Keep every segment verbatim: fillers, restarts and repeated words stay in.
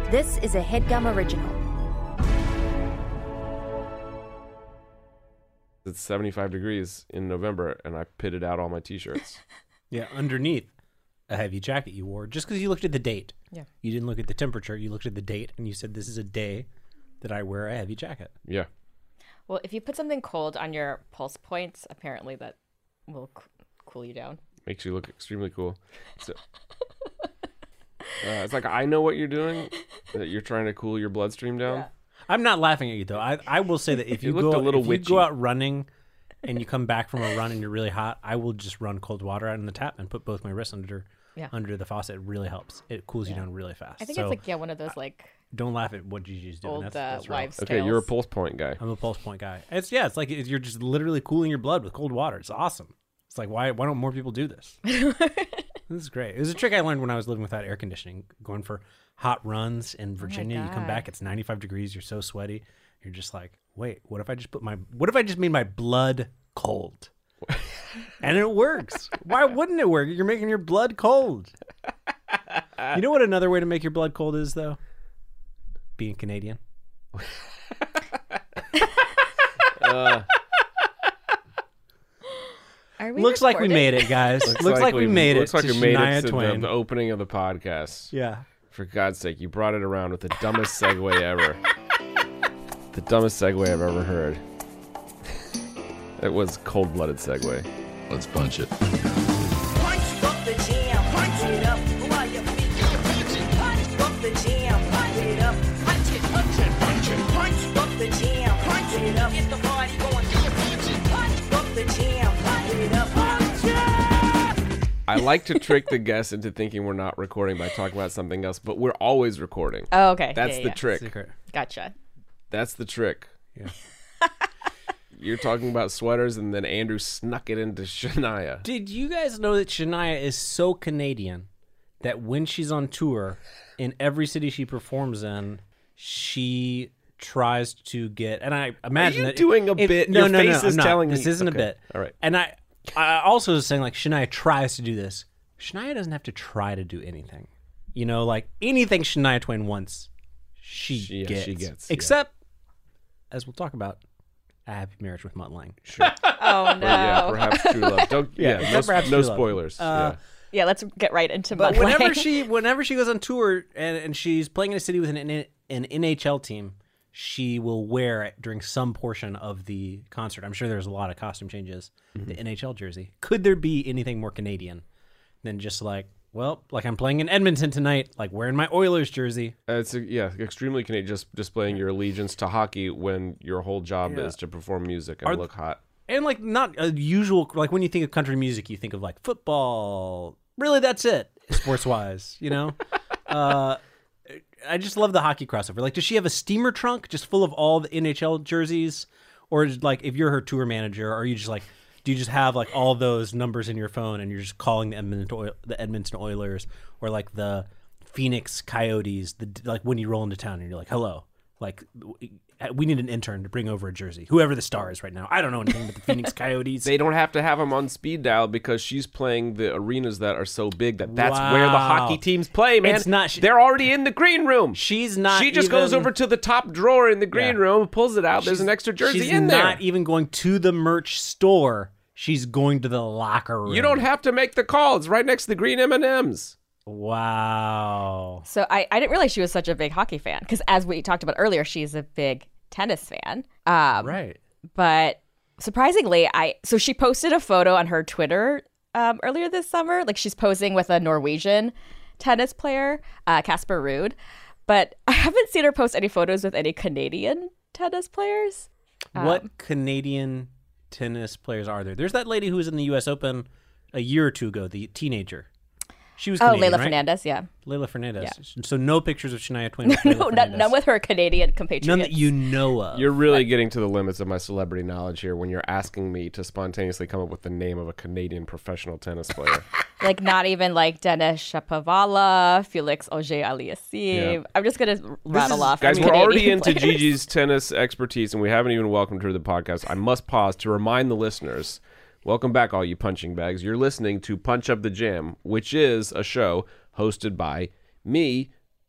This is a HeadGum original. It's seventy-five degrees in November, and I pitted out all my T-shirts. Yeah, underneath a heavy jacket you wore, just because you looked at the date. Yeah. You didn't look at the temperature. You looked at the date, and you said, this is a day that I wear a heavy jacket. Yeah. Well, if you put something cold on your pulse points, apparently that will c- cool you down. Makes you look extremely cool. So, uh, it's like, I know what you're doing, that you're trying to cool your bloodstream down. Yeah. I'm not laughing at you, though. I, I will say that if you, looked go, a little if you witchy. go out running and you come back from a run and you're really hot, I will just run cold water out in the tap and put both my wrists under Yeah. under the faucet. It really helps. It cools you Yeah. down really fast. I think so it's like, yeah, one of those like don't laugh at what Gigi's doing. old That's, uh, that's real. wives' Okay, tales. you're a pulse point guy. I'm a pulse point guy. It's yeah, it's like you're just literally cooling your blood with cold water. It's awesome. It's like why why don't more people do this? This is great. It was a trick I learned when I was living without air conditioning, going for hot runs in Virginia. You come God. back, it's ninety-five degrees. You're so sweaty. You're just like, wait, what if I just put my what if I just made my blood cold? And it works. Why wouldn't it work? You're making your blood cold. You know what another way to make your blood cold is, though? Being Canadian. Uh, Are we Looks like we recording? made it, guys. Looks, like, we made it. Looks like to we made Shania it to Twain. the, the opening of the podcast. Yeah. For God's sake, you brought it around with the dumbest segue ever. The dumbest segue I've ever heard. It was cold-blooded segue. Let's punch it. Punch up the jam, punch it up while your feet punch it, punch up the jam, punch it up, punch it, punch it, punch it, punch up the jam, punch it up, get the party going, punch it, punch up the jam, punch it up, punch it. I like to trick the guests into thinking we're not recording by talking about something else, but we're always recording. Oh, okay. That's yeah, the yeah. trick. Secret. Gotcha. That's the trick. Yeah. You're talking about sweaters, and then Andrew snuck it into Shania. Did you guys know that Shania is so Canadian that when she's on tour, in every city she performs in, she tries to get, and I imagine you that doing a if- bit? No, Your no, face no, is I'm not. telling this me- isn't okay. a bit. All right. And I, I also was saying like Shania tries to do this. Shania doesn't have to try to do anything. You know, like anything Shania Twain wants, she, She- yeah, gets. she gets, yeah. Except, as we'll talk about, a happy marriage with Mutt Lange. Sure. Oh no. Yeah, perhaps true love. Don't. Yeah, Yeah, no, perhaps no true love. spoilers. Uh, Yeah, let's get right into But Mudlane. whenever she whenever she goes on tour and, and she's playing in a city with an an N H L team, she will wear it during some portion of the concert. I'm sure there's a lot of costume changes. Mm-hmm. The N H L jersey. Could there be anything more Canadian than just like, well, like I'm playing in Edmonton tonight, like wearing my Oilers jersey. Uh, it's uh, yeah, extremely Canadian. Just displaying your allegiance to hockey when your whole job Yeah. is to perform music and Are- look hot. And like not a usual, like when you think of country music, you think of like football. Really, that's it, sports wise, you know? uh, I just love the hockey crossover. Like, does she have a steamer trunk just full of all the N H L jerseys? Or is, like, if you're her tour manager, are you just like, do you just have like all those numbers in your phone and you're just calling the Edmonton, Oil- the Edmonton Oilers or like the Phoenix Coyotes, the like when you roll into town and you're like, hello, like we need an intern to bring over a jersey, whoever the star is right now. I don't know anything about the Phoenix Coyotes. They don't have to have them on speed dial because she's playing the arenas that are so big that that's where the Wow. hockey teams play, man. It's not- she- They're already in the green room. She's not. She just goes even- over to the top drawer in the green Yeah. room, pulls it out. There's She's- an extra jersey she's in there. not even going to the merch store. She's going to the locker room. You don't have to make the call. It's right next to the green M and M's. Wow. So I, I didn't realize she was such a big hockey fan because as we talked about earlier, she's a big tennis fan. Um, Right. But surprisingly, I so she posted a photo on her Twitter um, earlier this summer. Like she's posing with a Norwegian tennis player, uh, Casper Ruud. But I haven't seen her post any photos with any Canadian tennis players. What Canadian tennis players are there? There's that lady who was in the U S Open a year or two ago, the teenager. She was Oh, Canadian, Leila right? Fernandez, yeah. Leila Fernandez. Yeah. So no pictures of Shania Twain with Leila no, none, Fernandez. none with her Canadian compatriots. None that you know of. You're really getting to the limits of my celebrity knowledge here when you're asking me to spontaneously come up with the name of a Canadian professional tennis player. Like not even like Denis Shapovalov, Felix Auger-Aliassime. Yeah. I'm just gonna rattle is- off. Guys, we're Canadian already into players. Gigi's tennis expertise, and we haven't even welcomed her to the podcast. I must pause to remind the listeners. Welcome back, all you punching bags. You're listening to Punch Up the Jam, which is a show hosted by me,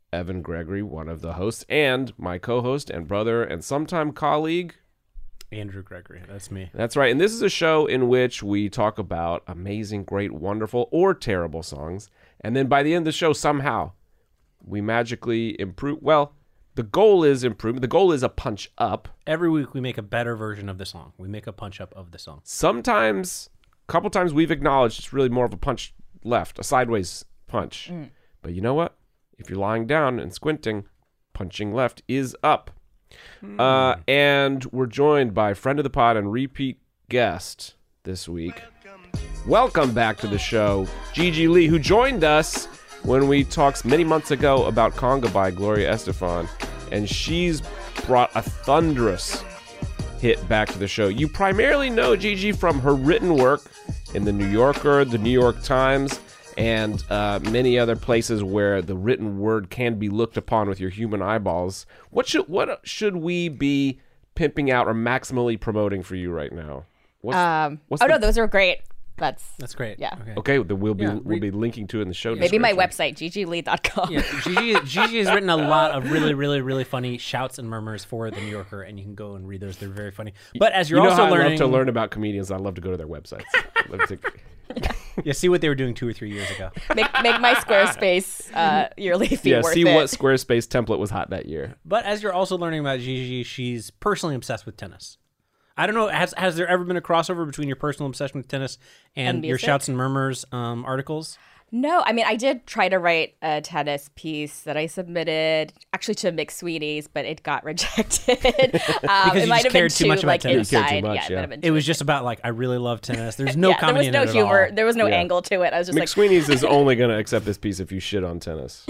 Evan Gregory, one of the hosts, and my co-host and brother and sometime colleague, Andrew Gregory. That's me. That's right. And this is a show in which we talk about amazing, great, wonderful, or terrible songs. And then by the end of the show, somehow, we magically improve. Well, the goal is improvement. The goal is a punch up. Every week we make a better version of the song. We make a punch up of the song. Sometimes, a couple times we've acknowledged it's really more of a punch left, a sideways punch. Mm. But you know what? If you're lying down and squinting, punching left is up. Mm. Uh, and we're joined by friend of the pod and repeat guest this week. Welcome back to the show, Gigi Lee, who joined us when we talked many months ago about Conga by Gloria Estefan. And she's brought a thunderous hit back to the show. You primarily know Gigi from her written work in The New Yorker, The New York Times, and uh, many other places where the written word can be looked upon with your human eyeballs. What should what should we be pimping out or maximally promoting for you right now? What's, um, what's oh the, no, those are great. That's that's great. Yeah. Okay. Okay, then we'll be Yeah, we'll be linking to it in the show. Maybe my description. website, gigi lee dot com. Yeah, Gigi, Gigi has written a lot of really, really, really funny shouts and murmurs for The New Yorker, and you can go and read those. They're very funny. But as you're you know also how learning I love to learn about comedians, I love to go to their websites. I love to- yeah, see what they were doing two or three years ago. make make my Squarespace uh, yearly fee yeah, worth see it. what Squarespace template was hot that year. But as you're also learning about Gigi, she's personally obsessed with tennis. I don't know, has has there ever been a crossover between your personal obsession with tennis and, And your music? Shouts and Murmurs um, articles? No, I mean, I did try to write a tennis piece that I submitted actually to McSweeney's, but it got rejected. um, you it might just have been cared too too, much about like tennis. You cared too inside. much, yeah, it yeah. might have been It too was just about like, I really love tennis. There's no yeah, there comedy was in no it humor. at all. There was no Yeah. angle to it. I was just like, McSweeney's is only going to accept this piece if you shit on tennis.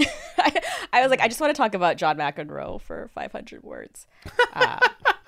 I was like, I just want to talk about John McEnroe for five hundred words. Uh,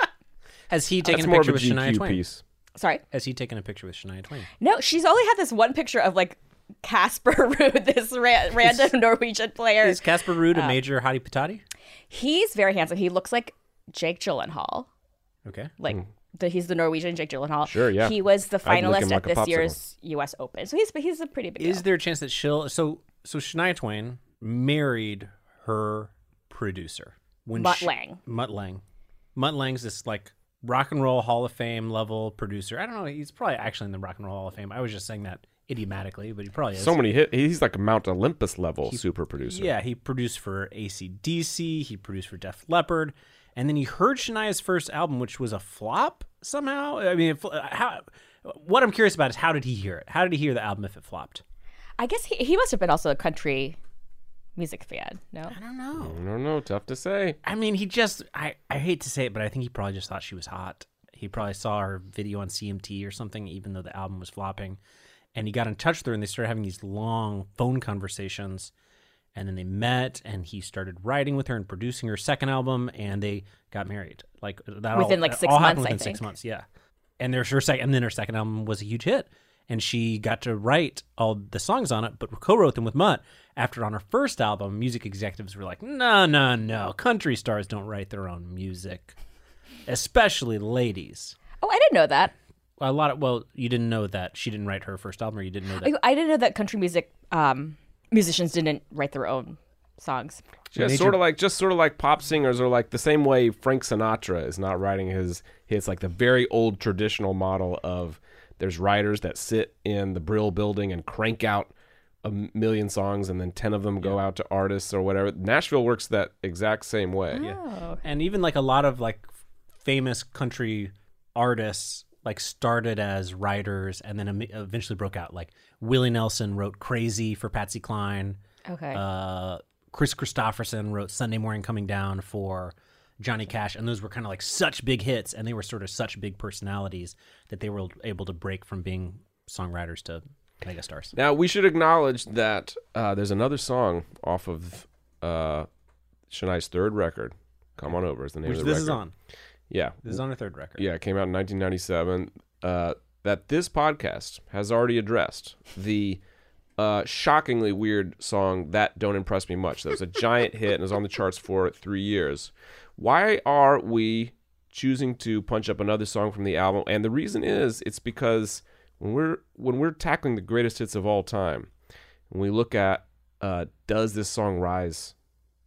Has he taken That's a more of picture a with G Shania Q Twain? piece. sorry. Has he taken a picture with Shania Twain? No, she's only had this one picture of like Casper Ruud, this ra- random Norwegian player. Is Casper Ruud Uh, a major hottie patati? He's very handsome. He looks like Jake Gyllenhaal. Okay. Like the, he's the Norwegian Jake Gyllenhaal. Sure, yeah. He was the I'd lick him finalist like at a this popsicle. year's U S Open. So he's he's a pretty big Is deal. there a chance that she'll so so Shania Twain married her producer when Mutt she- Lang. Mutt Lang. Mutt Lang's this like rock and roll Hall of Fame level producer. I don't know. He's probably actually in the Rock and Roll Hall of Fame. I was just saying that idiomatically, but he probably is. So many hit. He's like a Mount Olympus level super producer. Yeah, he produced for A C D C. He produced for Def Leppard, and then he heard Shania's first album, which was a flop somehow. I mean, it, how? What I'm curious about is how did he hear it? How did he hear the album if it flopped? I guess he, he must have been also a country music fan. No, I don't know. I don't know. Tough to say. I mean, he just, I, I hate to say it, but I think he probably just thought she was hot. He probably saw her video on C M T or something, even though the album was flopping. And he got in touch with her and they started having these long phone conversations. And then they met and he started writing with her and producing her second album and they got married. Like that Within, all, like, six all happened months, I within six think. months, yeah. And there's her second, and then her second album was a huge hit. And she got to write all the songs on it, but co-wrote them with Mutt. After on her first album, music executives were like, no, no, no. Country stars don't write their own music, especially ladies. oh, I didn't know that. A lot of, well, you didn't know that she didn't write her first album, or you didn't know that. I, I didn't know that country music um, musicians didn't write their own songs. Yeah, Major- sort of like just sort of like pop singers are like the same way Frank Sinatra is not writing his hits, like the very old traditional model of there's writers that sit in the Brill building and crank out a million songs and then ten of them go out to artists or whatever. Nashville works that exact same way. Oh, And even like a lot of like famous country artists like started as writers and then em- eventually broke out. Like Willie Nelson wrote Crazy for Patsy Cline. okay. Uh, Chris Christopherson wrote Sunday Morning Coming Down for Johnny Cash. And those were kind of like such big hits and they were sort of such big personalities that they were able to break from being songwriters to megastars. Now we should acknowledge that uh, there's another song off of uh, Shania's third record. Come on over is the name Which of the this record. is on. Yeah, This is on her third record. Yeah, it came out in nineteen ninety-seven. Uh, that this podcast has already addressed the uh, shockingly weird song That Don't Impress Me Much. That was a giant hit and was on the charts for three years. Why are we choosing to punch up another song from the album? And the reason is it's because when we're when we're tackling the greatest hits of all time, when we look at uh, does this song rise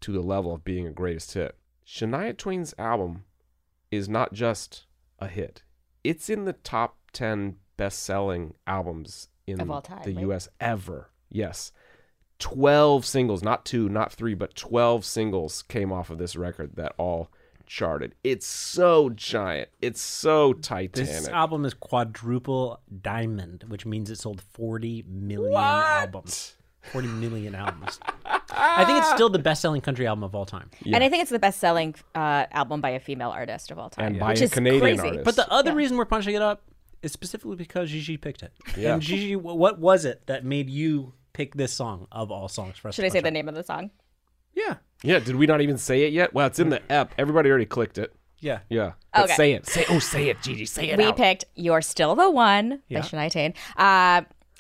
to the level of being a greatest hit. Shania Twain's album is not just a hit. It's in the top ten best-selling albums in Of all time, the right? U S ever. Yes. twelve singles, not two, not three, but twelve singles came off of this record that all charted. It's so giant. It's so titanic. This album is quadruple diamond, which means it sold forty million What? albums. forty million albums. I think it's still the best-selling country album of all time. Yeah. And I think it's the best-selling uh, album by a female artist of all time, And by which a is Canadian crazy. artist. But the other Yeah. reason we're punching it up is specifically because Gigi picked it. Yeah. And Gigi, wh- what was it that made you pick this song of all songs for us Should to I say punch the up? name of the song? Yeah. Yeah, did we not even say it yet? Well, it's in the ep. Everybody already clicked it. Yeah. Yeah. But Okay. say it. Say oh, say it, Gigi. Say it We out. picked "You're Still the One" Yeah. by Shania Twain. Uh,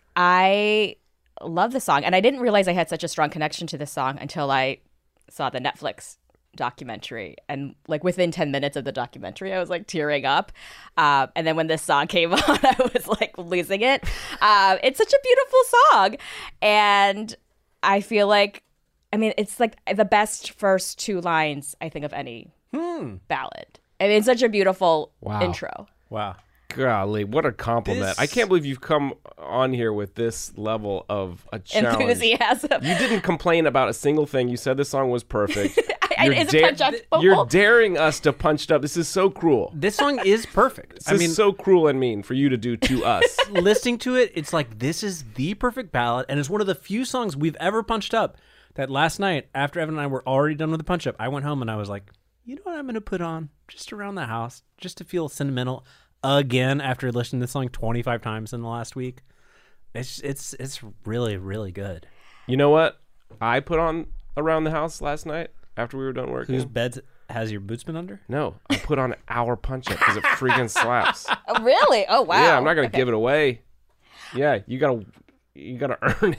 I love the song, and I didn't realize I had such a strong connection to this song until I saw the Netflix documentary. And like within ten minutes of the documentary, I was like tearing up. Uh, and then when this song came on, I was like losing it. Uh, it's such a beautiful song, and I feel like, I mean, it's like the best first two lines I think of any ballad. I mean, it's such a beautiful Wow. intro. Wow. Golly, what a compliment. This- I can't believe you've come on here with this level of a challenge. Enthusiasm. You didn't complain about a single thing. You said the song was perfect. I- You're, it's da- punch-up. you're daring us to punch it up. This is so cruel. This song is perfect. This I is mean, so cruel and mean for you to do to us. listening to it, it's like this is the perfect ballad, and it's one of the few songs we've ever punched up. That last night, after Evan and I were already done with the punch up, I went home and I was like, you know what I'm going to put on just around the house, just to feel sentimental again after listening to this song twenty-five times in the last week. It's it's it's really really good. You know what? I put on Around the House last night after we were done working. Whose bed has your boots been under? No, I put on Our Punch Up because it freaking slaps. Oh, really? Oh, wow. Yeah, I'm not gonna give it away. Yeah, you gotta, you gotta earn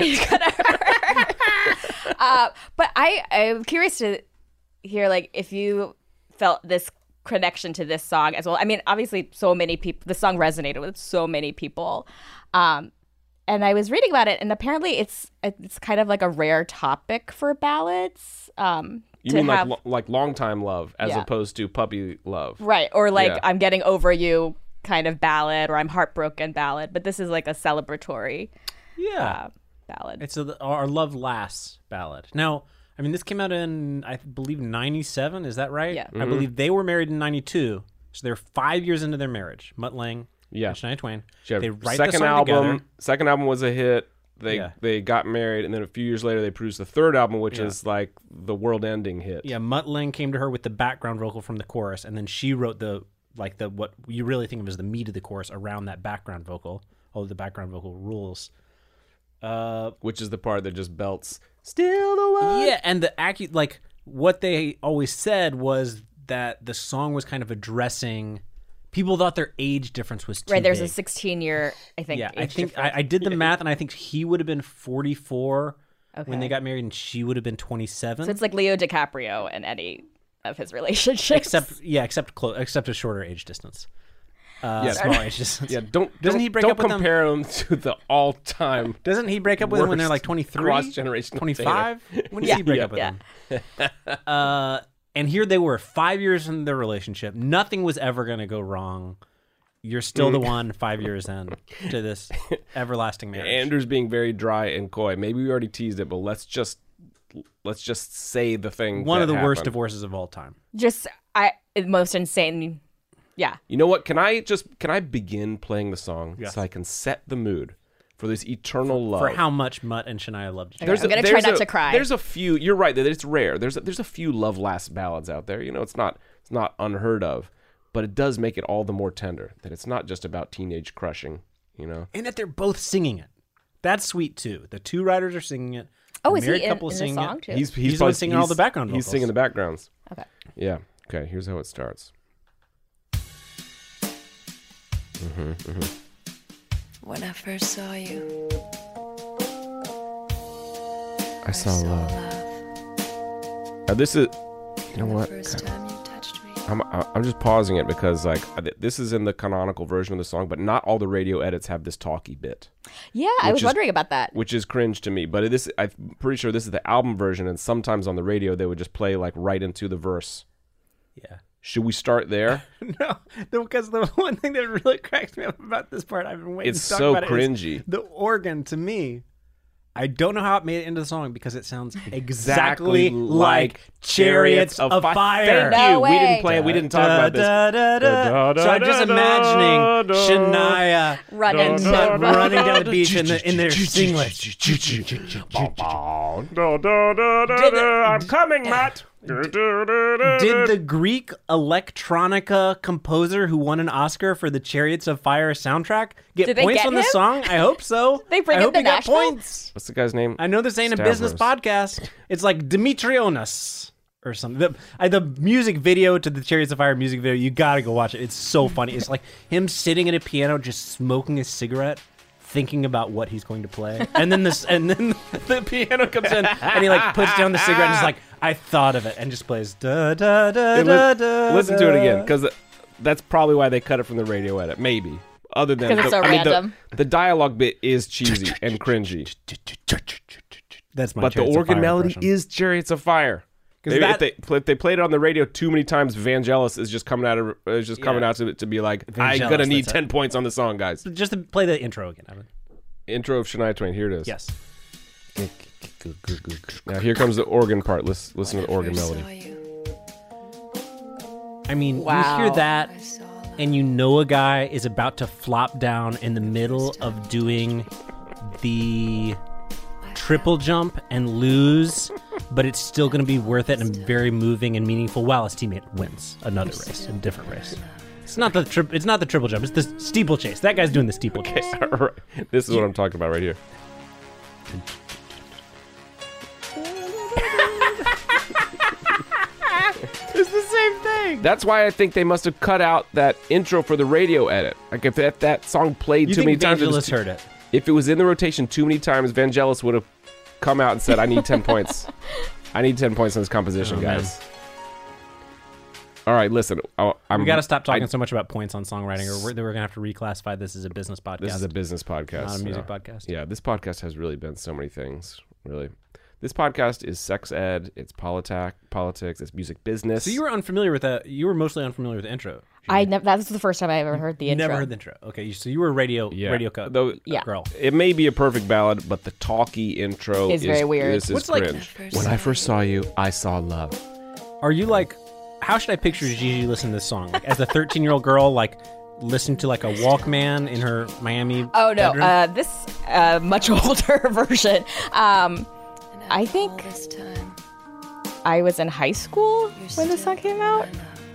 it. Uh, but I, I'm curious to hear, like, if you felt this connection to this song as well. I mean, obviously, so many people, the song resonated with so many people. Um, and I was reading about it, and apparently it's it's kind of like a rare topic for ballads. Um, You to mean have, like lo- like long time love as Yeah. opposed to puppy love? right, or like Yeah. I'm getting over you kind of ballad, or I'm heartbroken ballad. But this is like a celebratory Yeah, uh, ballad. it's a, our Love Lasts ballad. Now, I mean, this came out in I believe ninety-seven. Is that right? Yeah. I believe they were married in ninety-two, so they're five years into their marriage. Mutt Lange, Yeah. and Shania Twain. Yeah, They write the second song album. together. Second album was a hit. They Yeah. they got married, and then a few years later, they produced the third album, which Yeah. is like the world-ending hit. Yeah, Mutt Lange came to her with the background vocal from the chorus, and then she wrote the like the what you really think of as the meat of the chorus around that background vocal. Although the background vocal rules. Uh, Which is the part that just belts. Still the one. yeah, and the acu- like what they always said was that the song was kind of addressing. People thought their age difference was too Right, there's a big. sixteen year, I think. Yeah, I age think I, difference. I did the math, and I think he would have been forty-four when Okay. they got married, and she would have been twenty-seven. So it's like Leo DiCaprio in any of his relationships. except yeah, except clo- except a shorter age distance. Uh, Yeah, small age distance. Yeah, don't Doesn't don't, he break don't up with them? compare him to the all-time Doesn't he break up with them when they're like worst twenty-three? cross-generational twenty-five? When does Yeah. he break Yeah. up with Yeah. them? Uh, and here they were, five years in their relationship. Nothing was ever going to go wrong. You're still Mm. the one five years in to this everlasting marriage. Andrew's being very dry and coy. Maybe we already teased it, but let's just let's just say the thing. One that of the worst happened. divorces of all time. Just I most insane. Yeah. You know what? Can I just can I begin playing the song Yes. so I can set the mood for this eternal love? For how much Mutt and Shania loved each other. There's I'm a- gonna try there's not a- to cry. There's a few. You're right that it's rare. There's a, there's a few love lasts ballads out there. You know, it's not it's not unheard of, but it does make it all the more tender that it's not just about teenage crushing. You know, And that they're both singing it. That's sweet too. The two writers are singing it. Oh, The is he married in, couple in the singing song it. too? he's He's the probably- one singing all the background He's vocals. singing the backgrounds. Okay. Yeah. Okay. Here's how it starts. When I first saw you, I saw saw love. love. Now this is. You know The what? first time you touched me. I'm I'm just pausing it because like this is in the canonical version of the song, but not all the radio edits have this talky bit. Yeah, I Which was is- wondering about that. which is cringe to me. But this, I'm pretty sure this is the album version, and sometimes on the radio they would just play like right into the verse. Yeah. Should we start there? No, because the one thing that really cracks me up about this part, I've been waiting It's to talk so about it, is cringy. the organ, to me, I don't know how it made it into the song because it sounds exactly, Exactly like Chariots of Fi- Fire. Thank No you. We way. didn't play. We didn't talk about this. Da, da, da, da. So I'm just imagining Shania Running and to Matt the- running down the beach in, the, in their singlets. I'm coming, Matt. Did the Greek electronica composer who won an Oscar for the Chariots of Fire soundtrack get Did they points get on the him? song? I hope so. They bring I him hope to he got Nashville? points. What's the guy's name? I know this ain't a business Stavros. podcast. It's like Dimitrionis or something. The, I, the music video to the Chariots of Fire music video, you gotta go watch it. It's so funny. It's like him sitting at a piano just smoking a cigarette, thinking about what he's going to play. And then this and then the piano comes in and he like puts down the cigarette and is like, I thought of it, and just plays da da da Hey, da li- da. listen da. to it again, because that's probably why they cut it from the radio edit. Maybe. Other than 'Cause it's the, so I mean, the- random. the dialogue bit is cheesy and cringy, That's my but the Chariots of organ Fire melody impression. is Chariots of Fire. 'Cause Maybe that- if, they, if they played it on the radio too many times, Vangelis is just coming out of is just coming Yeah. out to, to be like, I'm Vangelis, gonna need that's ten it. points on the song, guys. Just to play the intro again, Evan. Intro of Shania Twain. Here it is. Yes. Now here comes the organ part. Let's listen to the organ First melody. saw you, I mean, Wow. you hear that I saw and you know a guy is about to flop down in the middle of doing the triple jump and lose, but it's still going to be worth it and very moving and meaningful while his teammate wins another race, a different race. It's not the tri- it's not the triple jump, it's the steeplechase. That guy's doing the steeplechase. All right. This is what I'm talking about right here. It's the same thing. That's why I think they must have cut out that intro for the radio edit. Like if that, that song played You too think many times, it was Vangelis too- heard it? if it was in the rotation too many times, Vangelis would have come out and said, "I need ten points. I need ten points on this composition, Oh, man. guys." All right, listen. I, I'm, We got to stop talking I- so much about points on songwriting, or we're, we're going to have to reclassify this as a business podcast. This is a business podcast, not a music no. podcast. Yeah, this podcast has really been so many things. Really, this podcast is sex ed. It's politic, politics. It's music business. So you were unfamiliar with that. You were mostly unfamiliar with the intro. I never. That was the first time I ever heard the You intro. never heard the intro. Okay, so you were a radio Yeah. radio cut Though- Yeah. girl. It may be a perfect ballad, but the talky intro Is is very weird. This is What's like- cringe. When I first saw you, I saw love. Are you like? How should I picture Gigi listening to this song? Like as a thirteen-year-old girl, like listening to like a Walkman in her Miami. Oh no, bedroom? uh, this uh, much older version. Um, and I after think- all this time, I was in high school when this song came out.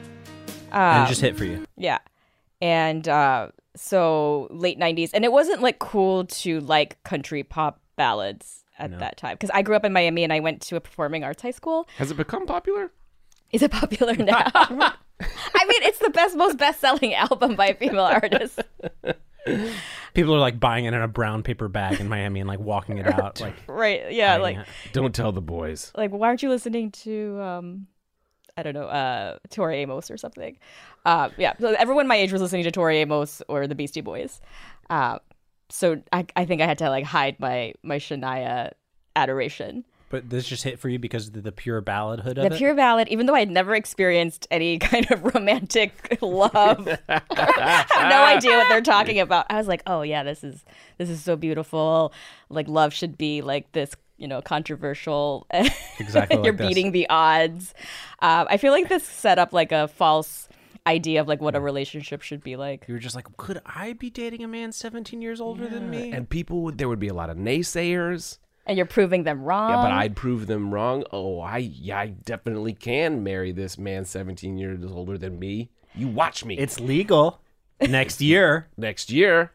and Um, it just hit for you. Yeah. And uh, so late nineties. And it wasn't like cool to like country pop ballads at No. that time. Because I grew up in Miami and I went to a performing arts high school. Has it become popular? Is it popular now? I mean, it's the best, most best selling album by a female artist. People are like buying it in a brown paper bag in Miami and like walking it out. Like, Right. Yeah. hiding Like, it. Don't tell the boys. like, why aren't you listening to, um, I don't know, uh, Tori Amos or something? Uh, yeah. So everyone my age was listening to Tori Amos or the Beastie Boys. Uh, so I, I think I had to like hide my, my Shania adoration. But this just hit for you because of the, the pure balladhood of The it. pure ballad, even though I'd never experienced any kind of romantic love, I have no idea what they're talking about. I was like, oh yeah, this is this is so beautiful. Like love should be like this, you know, controversial. Exactly like You're this. beating the odds. Um, I feel like this set up like a false idea of like what a relationship should be like. You were just like, could I be dating a man seventeen years older than me? And people would, there would be a lot of naysayers. And you're proving them wrong. Yeah, but I'd prove them wrong. Oh, I yeah, I definitely can marry this man seventeen years older than me. You watch me. It's legal next year. Next year.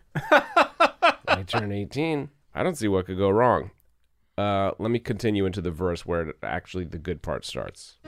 I turn eighteen. I don't see what could go wrong. Uh, let me continue into the verse where it, actually the good part starts.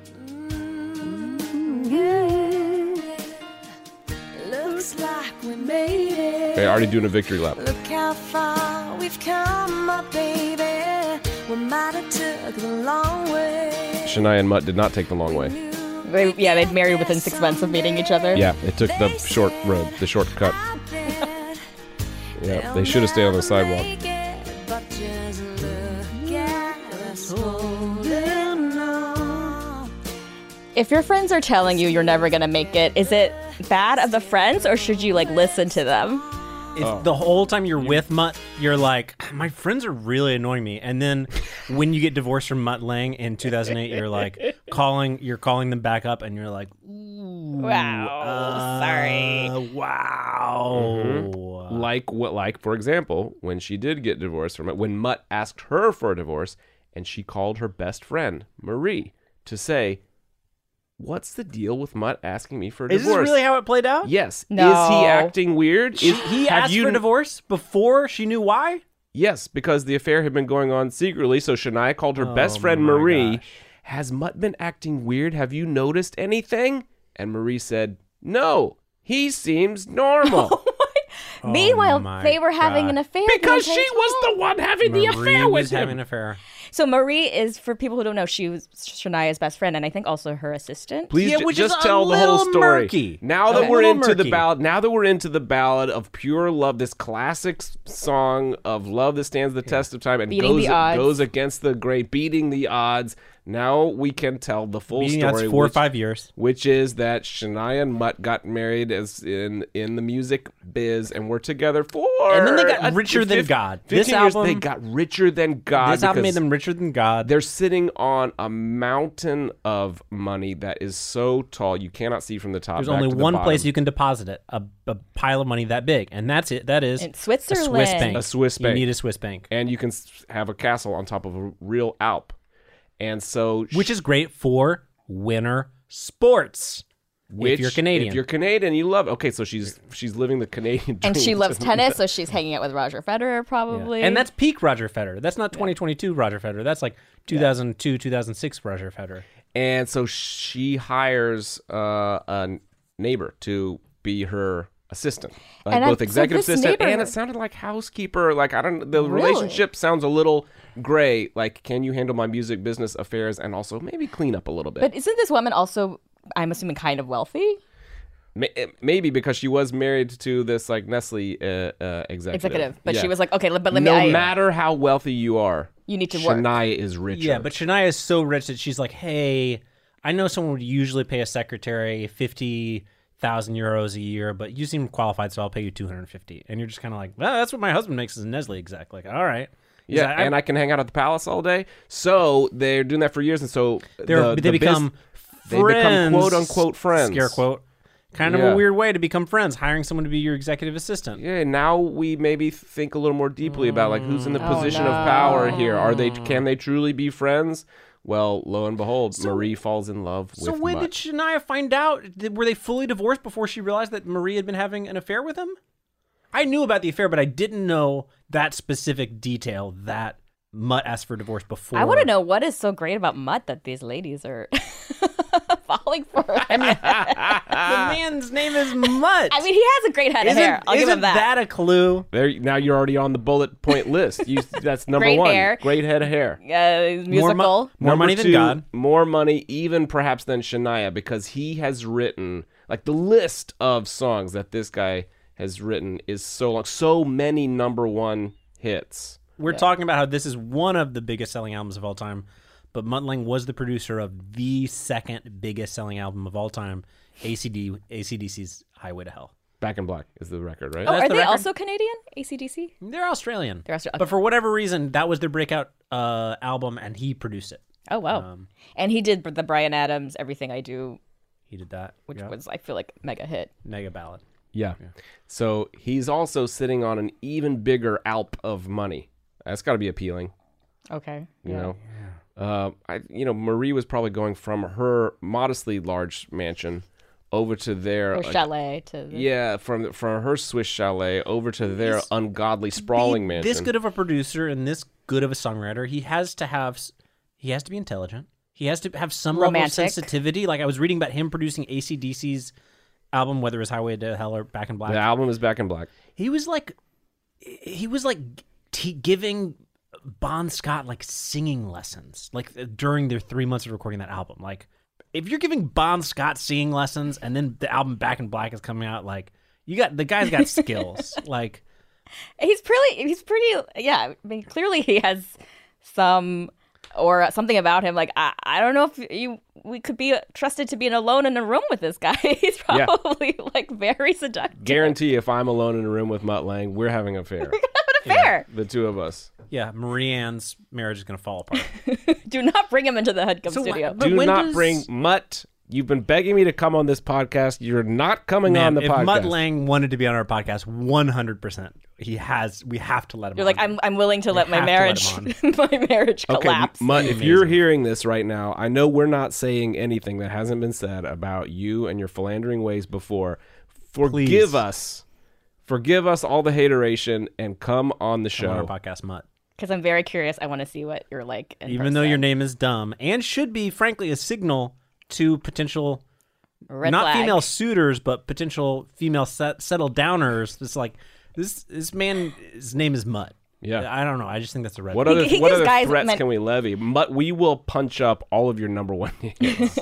looks like we made it. Okay, already doing a victory lap. Look how far we've come, my baby. We might have took the long way. Shania and Mutt did not take the long way. They, yeah, they'd married within six months of meeting each other. Yeah, it took the short road, the shortcut. I bet Yeah, they should have stayed on the sidewalk. Make it, but just look at us holding on. If your friends are telling you you're never gonna make it, is it bad of the friends, or should you like listen to them? If Oh. the whole time you're with Mutt, you're like, my friends are really annoying me. And then when you get divorced from Mutt Lang in two thousand eight, you're like calling, you're calling them back up, and you're like, ooh, Wow, uh, sorry. wow. Mm-hmm. Like what? Like for example, when she did get divorced from it, when Mutt asked her for a divorce, and she called her best friend Marie to say, "What's the deal with Mutt asking me for a Is divorce?" this really how it played out? Yes. No. Is he acting weird? Is He have asked you for divorce before she knew why? Yes, because the affair had been going on secretly. So Shania called her best Oh friend my Marie. gosh. Has Mutt been acting weird? Have you noticed anything? And Marie said, "No, he seems normal." Meanwhile, my they were having God. an affair. the Because entire she was time. the one having the Marie affair was with him. having an affair. So Marie is, for people who don't know, she was Shania's best friend, and I think also her assistant. Please Yeah, ju- which is just a tell the whole little story. murky. Now A that we're little into the murky. ballad, now that we're into the ballad of pure love, this classic s- song of love that stands the test of time and Beating goes the odds. goes against the great, beating the odds. Now we can tell the full Beating story. odds four or which- five years. Which is that Shania and Mutt got married as in in the music biz and were together for And then they got a- richer than fif- God. fifteen This years, album- they got richer than God. This album made because them richer than God. They're sitting on a mountain of money that is so tall you cannot see from the top. There's back only to the one bottom. place you can deposit it, a, a pile of money that big, and that's it. That is In a Switzerland. Swiss bank. A Swiss You bank. need a Swiss bank, and you can s- have a castle on top of a real Alp. And so, which is great for winter sports. which, if you're Canadian. if you're Canadian, you love. Okay, so she's she's living the Canadian dream. And she loves tennis, so she's hanging out with Roger Federer, probably. And that's peak Roger Federer. That's not twenty twenty-two Roger Federer. That's like two thousand two, two thousand six Roger Federer. And so she hires uh, a neighbor to be her assistant, like And I- both so executive this assistant neighbor- and it sounded like housekeeper. Like I don't, the Really? relationship sounds a little gray. Like, can you handle my music business affairs and also maybe clean up a little bit? But isn't this woman also, I'm assuming, kind of wealthy? Ma- Maybe because she was married to this like Nestle uh, uh, executive. Executive. But Yeah. she was like, okay, but let me. no I, matter how wealthy you are, You need to work. Shania is richer. Yeah, but Shania is so rich that she's like, hey, I know someone would usually pay a secretary fifty thousand euros a year, but you seem qualified, so I'll pay you two hundred fifty. And you're just kind of like, well, that's what my husband makes as a Nestle exec. Like, all right. He's Yeah, like, and I can hang out at the palace all day. So they're doing that for years, and so They're, the, they the biz- become they become friends, quote unquote friends. Scare quote. Kind of Yeah. a weird way to become friends, hiring someone to be your executive assistant. Yeah, now we maybe think a little more deeply about like who's in the Oh, position no. of power here. Are they? Can they truly be friends? Well, lo and behold, Marie falls in love with So when Mutt. did Shania find out? Did, were they fully divorced before she realized that Marie had been having an affair with him? I knew about the affair, but I didn't know that specific detail that Mutt asked for divorce before. I want to know what is so great about Mutt that these ladies are falling for. I mean, The man's name is Mutt. I mean, he has a great head of isn't, hair. I'll give isn't him that. that a clue? There, now you're already on the bullet point list. You, that's number Great one. hair. Great head of hair. Uh, he's musical. More, mo- more Number money than two, God. More money, even perhaps than Shania, because he has written like the list of songs that this guy has written is so long, so many number one hits. We're talking about how this is one of the biggest selling albums of all time, but Mutt Lange was the producer of the second biggest selling album of all time, A C D, A C D C's Highway to Hell. Back in Black is the record, right? Oh, That's are the they record? also Canadian? A C D C? They're Australian. They're Austra- But for whatever reason, that was their breakout uh, album, and he produced it. Oh, wow. Um, and he did the Bryan Adams Everything I Do, He did that, which yeah. was, I feel like, mega hit. mega ballad. Yeah. So he's also sitting on an even bigger alp of money. That's got to be appealing, Okay. you know. Uh, I, you know, Marie was probably going from her modestly large mansion over to their Or like, chalet to the... yeah, from from her Swiss chalet over to their ungodly sprawling Be mansion. This good of a producer and this good of a songwriter, he has to have, s- he has to be intelligent. He has to have some level of Romantic. sensitivity. Like I was reading about him producing A C D C's album, whether it was Highway to Hell or Back in Black. The album is Back in Black. He was like, he was like t- giving Bon Scott like singing lessons, like during their three months of recording that album. Like, if you're giving Bon Scott singing lessons and then the album Back in Black is coming out, like you got the guy's got skills. Like, He's pretty. He's pretty. Yeah, I mean, clearly he has some or something about him. Like I, I don't know if you we could be trusted to be alone in a room with this guy. He's probably yeah. like very seductive. Guarantee if I'm alone in a room with Mutt Lange, we're having an affair. We're gonna have an affair. Yeah, the two of us. Yeah, Marie Anne's marriage is going to fall apart. Do not bring him into the HeadGum So studio. But Do when not does- bring Mutt. You've been begging me to come on this podcast. You're not coming Man, on the if podcast. Mutt Lange wanted to be on our podcast, one hundred percent, he has. We have to let him. You're on. like, I'm. I'm willing to We let my have to marriage, let my marriage Okay, collapse. Mutt, if Amazing. you're hearing this right now, I know we're not saying anything that hasn't been said about you and your philandering ways before. Forgive Please. us. Forgive us all the hateration and come on the Come on show. our podcast, Mutt. Because I'm very curious. I want to see what you're like. In Even though person. your name is dumb and should be, frankly, a signal to potential Red not flag. female suitors, but potential female set, settle downers. It's like this. This man, his name is Mutt. Yeah. I don't know. I just think that's a red. What flag. other, he what gives other guys threats men- can we levy? Mutt, we will punch up all of your number one hits.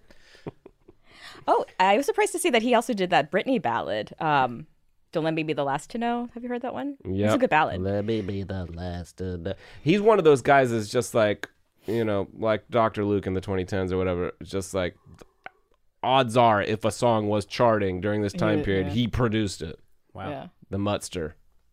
Oh, I was surprised to see that he also did that Britney ballad. Um, Don't Let Me Be the Last to Know. Have you heard that one? Yeah, It's a good ballad. Let me be the last to know. He's one of those guys that's just like, you know, like Doctor Luke in the twenty tens or whatever. It's just like, odds are, if a song was charting during this time Yeah, period, yeah. he produced it. Wow. Yeah. The Muttster.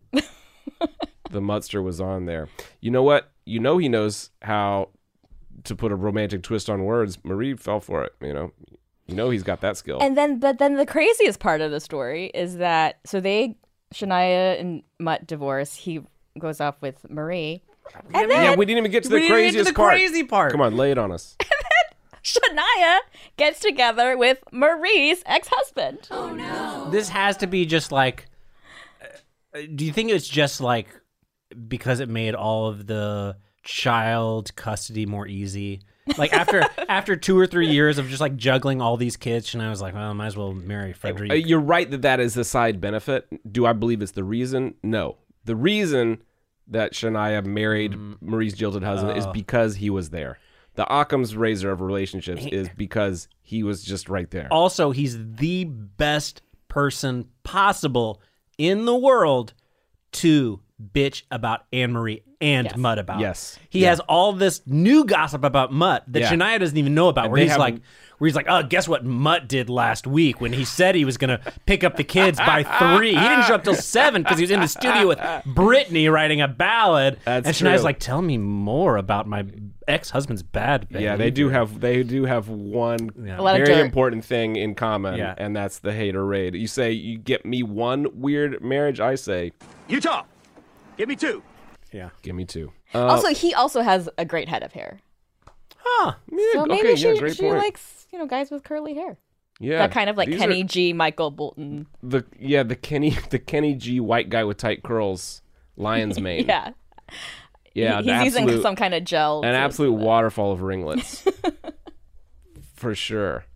The Muttster was on there. You know what? You know he knows how to put a romantic twist on words. Marie fell for it, you know. You know he's got that skill. And then, but then the craziest part of the story is that so they, Shania and Mutt divorce. He goes off with Marie, and then yeah, we didn't even get to We the didn't get to craziest the part. crazy part. Come on, lay it on us. Shania gets together with Marie's ex-husband. This has to be just like. uh, Do you think it's just like because it made all of the child custody more easy? Like after after two or three years of just like juggling all these kids, and I was like, well, I might as well marry Frederick. Uh, You're right that that is a side benefit. Do I believe it's the reason? No. The reason that Shania married Mm. Marie's jilted husband Oh. is because he was there. The Occam's razor of relationships is because he was just right there. Also, he's the best person possible in the world to bitch about Anne Marie and Yes. Mutt about. Yes. He Yeah. has all this new gossip about Mutt that Yeah. Shania doesn't even know about. Where they he's have- like, where he's like, oh, guess what Mutt did last week when he said he was gonna pick up the kids by three. He didn't show up till seven because he was in the studio with Britney writing a ballad. That's and Shania's true. like, tell me more about my ex-husband's bad behavior. Yeah, they do have they do have one Yeah. A lot of very dirt. important thing in common, Yeah. and that's the hater raid. You say you get me one weird marriage, I say Utah, give me two. Yeah. give me two. Uh, Also, he also has a great head of hair. Huh. yeah, So maybe okay, she, yeah, great she point. likes, you know, guys with curly hair. yeah, That kind of like these Kenny are G, Michael Bolton. the yeah the Kenny the Kenny G white guy with tight curls, lion's mane. Yeah. yeah, He- an he's using absolute- some kind of gel. an to- absolute waterfall of ringlets, for sure.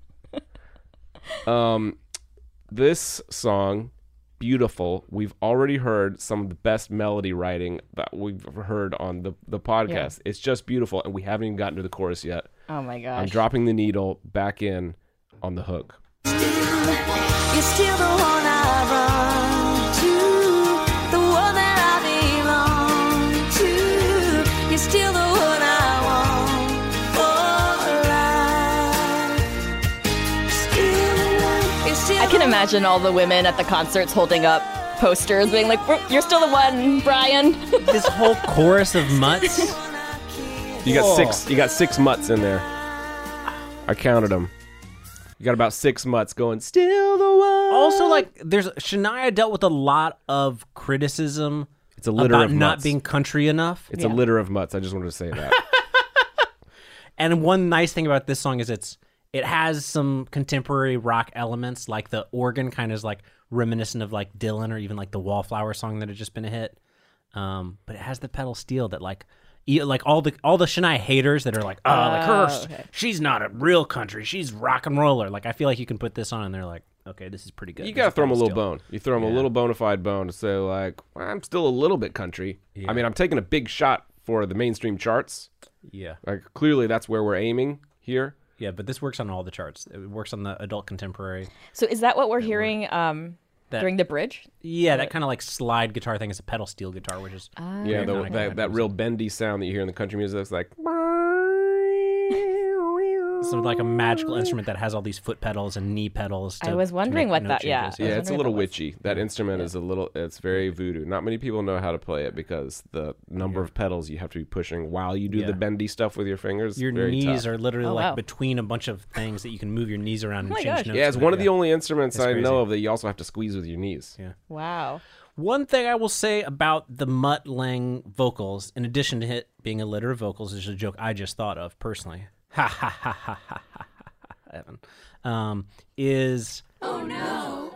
Um, this song, beautiful. We've already heard some of the best melody writing that we've heard on the the podcast. It's just beautiful, and we haven't even gotten to the chorus yet. Oh my gosh. I'm dropping the needle back in on the hook. You're still the one I run to, the one that I belong to. You're still the one I want for life. Still, you're still I can the imagine all the women at the concerts holding up posters being like, "We're- you're still the one, Brian." This whole chorus of Mutts. one I kiss. You got Whoa. six. You got six mutts in there. I counted them. You got about six mutts going. Still the one. Also, like, there's Shania dealt with a lot of criticism It's a litter about of not mutts. being country enough. It's a litter of mutts. I just wanted to say that. And one nice thing about this song is it's it has some contemporary rock elements, like the organ kind of is like reminiscent of like Dylan or even like the Wallflower song that had just been a hit. Um, but it has the pedal steel that like. e- Like all the all the Shania haters that are like, oh, like her, Oh, okay. she's not a real country, she's rock and roller. Like I feel like you can put this on and they're like, okay, this is pretty good. You There's gotta throw them a pedal little steel. bone. You throw them a Yeah. little bona fide bone to say like, well, I'm still a little bit country. I mean, I'm taking a big shot for the mainstream charts. Yeah, Like clearly, that's where we're aiming here. yeah, but this works on all the charts. It works on the adult contemporary. So is that what we're hearing um, That, During the bridge? yeah, that kind of like slide guitar thing is a pedal steel guitar, which is Yeah, the, iconic. that, that real bendy sound that you hear in the country music. It's like. sort of like a magical instrument that has all these foot pedals and knee pedals. To, I was to wondering make what note that- yeah. changes. I was Yeah, it's a wondering little what that was. witchy. That instrument is a little, it's very voodoo. Not many people know how to play it because the number of pedals you have to be pushing while you do Yeah. the bendy stuff with your fingers. Your very knees tough. are literally Oh, like wow. between a bunch of things that you can move your knees around and my change gosh. notes. Yeah, it's with one it, of the only instruments It's I crazy. know of that you also have to squeeze with your knees. Yeah. Wow. One thing I will say about the Mutt Lange vocals, in addition to it being a litter of vocals, is a joke I just thought of personally. Ha ha ha ha ha ha ha, Evan. Um, is oh no,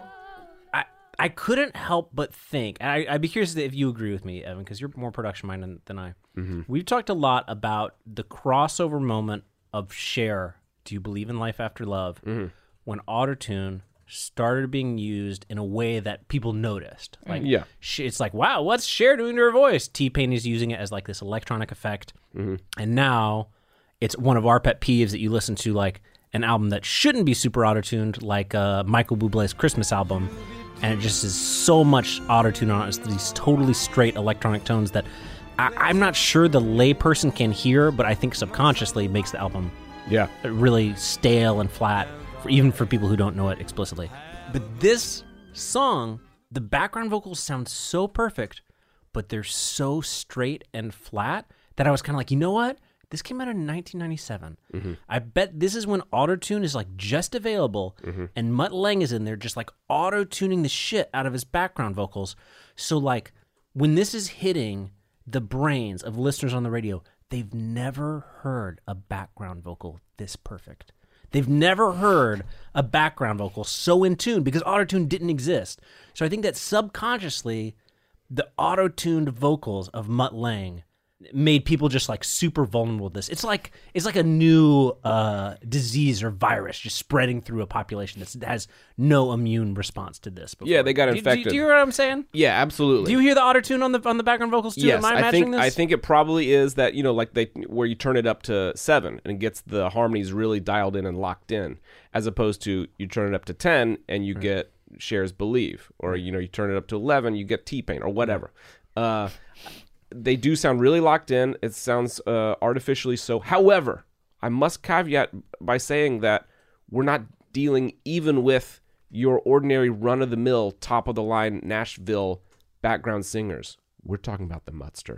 I I couldn't help but think, and I, I'd be curious if you agree with me, Evan, because you're more production minded than I. Mm-hmm. We've talked a lot about the crossover moment of Cher. Do you believe in life after love? Mm-hmm. When autotune started being used in a way that people noticed. Like, Yeah. sh- it's like, wow, what's Cher doing to her voice? T-Pain is using it as like this electronic effect. Mm-hmm. And now it's one of our pet peeves that you listen to like an album that shouldn't be super auto-tuned, like uh, Michael Bublé's Christmas album. And it just is so much auto-tune on it. It's these totally straight electronic tones that I- I'm not sure the layperson can hear, but I think subconsciously makes the album Yeah. really stale and flat, for, even for people who don't know it explicitly. But this song, the background vocals sound so perfect, but they're so straight and flat that I was kind of like, you know what? This came out in nineteen ninety-seven. Mm-hmm. I bet this is when autotune is like just available, mm-hmm. and Mutt Lange is in there just like auto-tuning the shit out of his background vocals. So like when this is hitting the brains of listeners on the radio, they've never heard a background vocal this perfect. They've never heard a background vocal so in tune because autotune didn't exist. So I think that subconsciously, the auto-tuned vocals of Mutt Lange made people just like super vulnerable to this. It's like it's like a new uh, disease or virus just spreading through a population that has no immune response to this. Before. Yeah, they got Do- do- infected. Do, you hear what I'm saying? Yeah, absolutely. Do you hear the auto-tune on the on the background vocals too? Yes, Am I I imagining think this? I think it probably is that, you know, like they where you turn it up to seven and it gets the harmonies really dialed in and locked in, as opposed to you turn it up to ten and you get Cher's Believe, or you know you turn it up to eleven, you get T-Pain or whatever. Uh, they do sound really locked in. It sounds uh, artificially so. However, I must caveat by saying that we're not dealing even with your ordinary run-of-the-mill, top-of-the-line Nashville background singers. We're talking about the Muttster.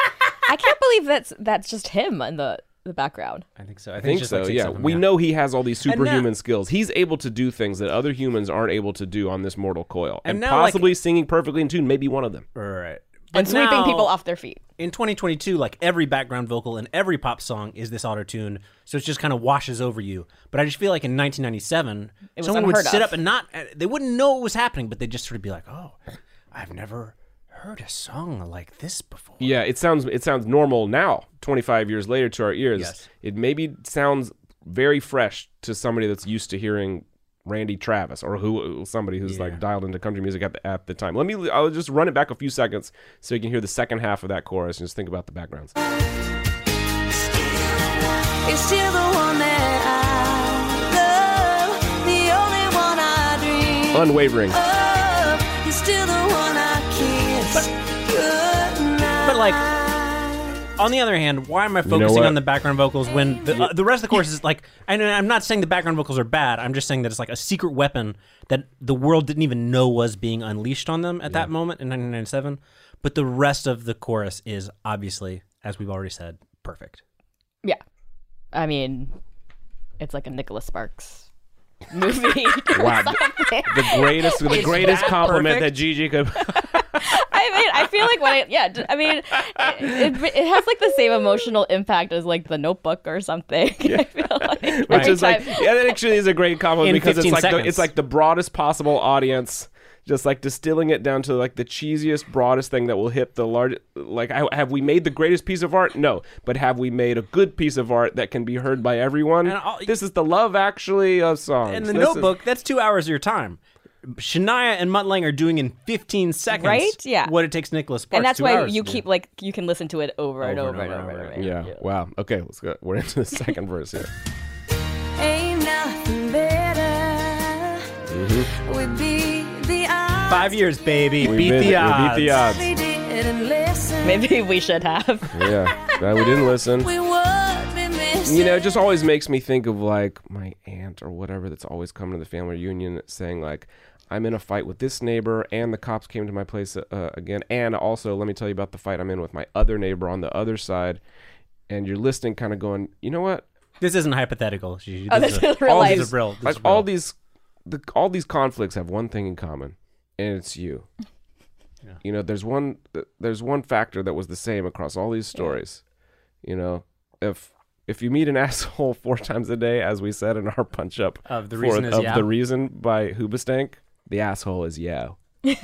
I can't believe that's that's just him in the, the background. I think so. I I think, think it's just so, like six yeah. of them, We yeah. know he has all these And now- superhuman skills. He's able to do things that other humans aren't able to do on this mortal coil. And And, now, like- possibly singing perfectly in tune, maybe one of them. Right. And But sweeping now- people off their feet. In twenty twenty-two, like every background vocal in every pop song is this auto-tune, so it just kind of washes over you. But I just feel like in nineteen ninety-seven, was someone would unheard sit of. up and not, uh, they wouldn't know what was happening, but they'd just sort of be like, oh, I've never heard a song like this before. Yeah, it sounds it sounds normal now, twenty-five years later to our ears. Yes. It maybe sounds very fresh to somebody that's used to hearing Randy Travis or who somebody who's Yeah. like dialed into country music at the at the time. Let me I'll just run it back a few seconds so you can hear the second half of that chorus and just think about the backgrounds. You're still the one that I love, the only one I dream Unwavering. of. You're still the one I kiss. Good night. But like, on the other hand, why am I know focusing what? on the background vocals when the, uh, the rest of the chorus is like, and I'm not saying the background vocals are bad, I'm just saying that it's like a secret weapon that the world didn't even know was being unleashed on them at that moment in nineteen ninety-seven. But the rest of the chorus is obviously, as we've already said, perfect. Yeah. I mean, it's like a Nicholas Sparks movie. or Wow, something. The greatest the Is greatest that compliment perfect? that Gigi could I mean, I feel like when I, yeah, d- I mean, it, it, it has like the same emotional impact as like The Notebook or something. I feel like. Which every is like, time- yeah, that actually is a great compliment In because it's fifteen like the, seconds. it's like the broadest possible audience, just like distilling it down to like the cheesiest, broadest thing that will hit the large. Like, I- have we made the greatest piece of art? No, but have we made a good piece of art that can be heard by everyone? And I'll- This is the Love Actually of songs. And the This is- Notebook, that's two hours of your time. Shania and Mutt Lange are doing in fifteen seconds, Right? Yeah. what it takes Nicholas Sparks. and that's two why hours you to do. keep like you can listen to it over, and Over over and and over over. and and over. over. Yeah. Wow. Okay. Let's go. We're into the second verse here. Ain't nothing better. Mm-hmm. Would be the Five years, baby. We beat, beat the it. odds. We beat the odds. We didn't listen. Maybe we should have. Yeah, no, we didn't listen. We would be missing. You know, it just always makes me think of like my aunt or whatever that's always coming to the family reunion saying like, I'm in a fight with this neighbor and the cops came to my place uh, again. And also, let me tell you about the fight I'm in with my other neighbor on the other side. And you're listening kind of going, you know what? This isn't hypothetical. This, Oh, this is, is a, real all life. This is real. This Like is real. all these, the, all these conflicts have one thing in common, and it's you. Yeah. You know, there's one, there's one factor that was the same across all these stories. You know, if if you meet an asshole four times a day, as we said in our punch up Of the for- reason is of yeah. the reason by Hoobastank, the asshole is yo.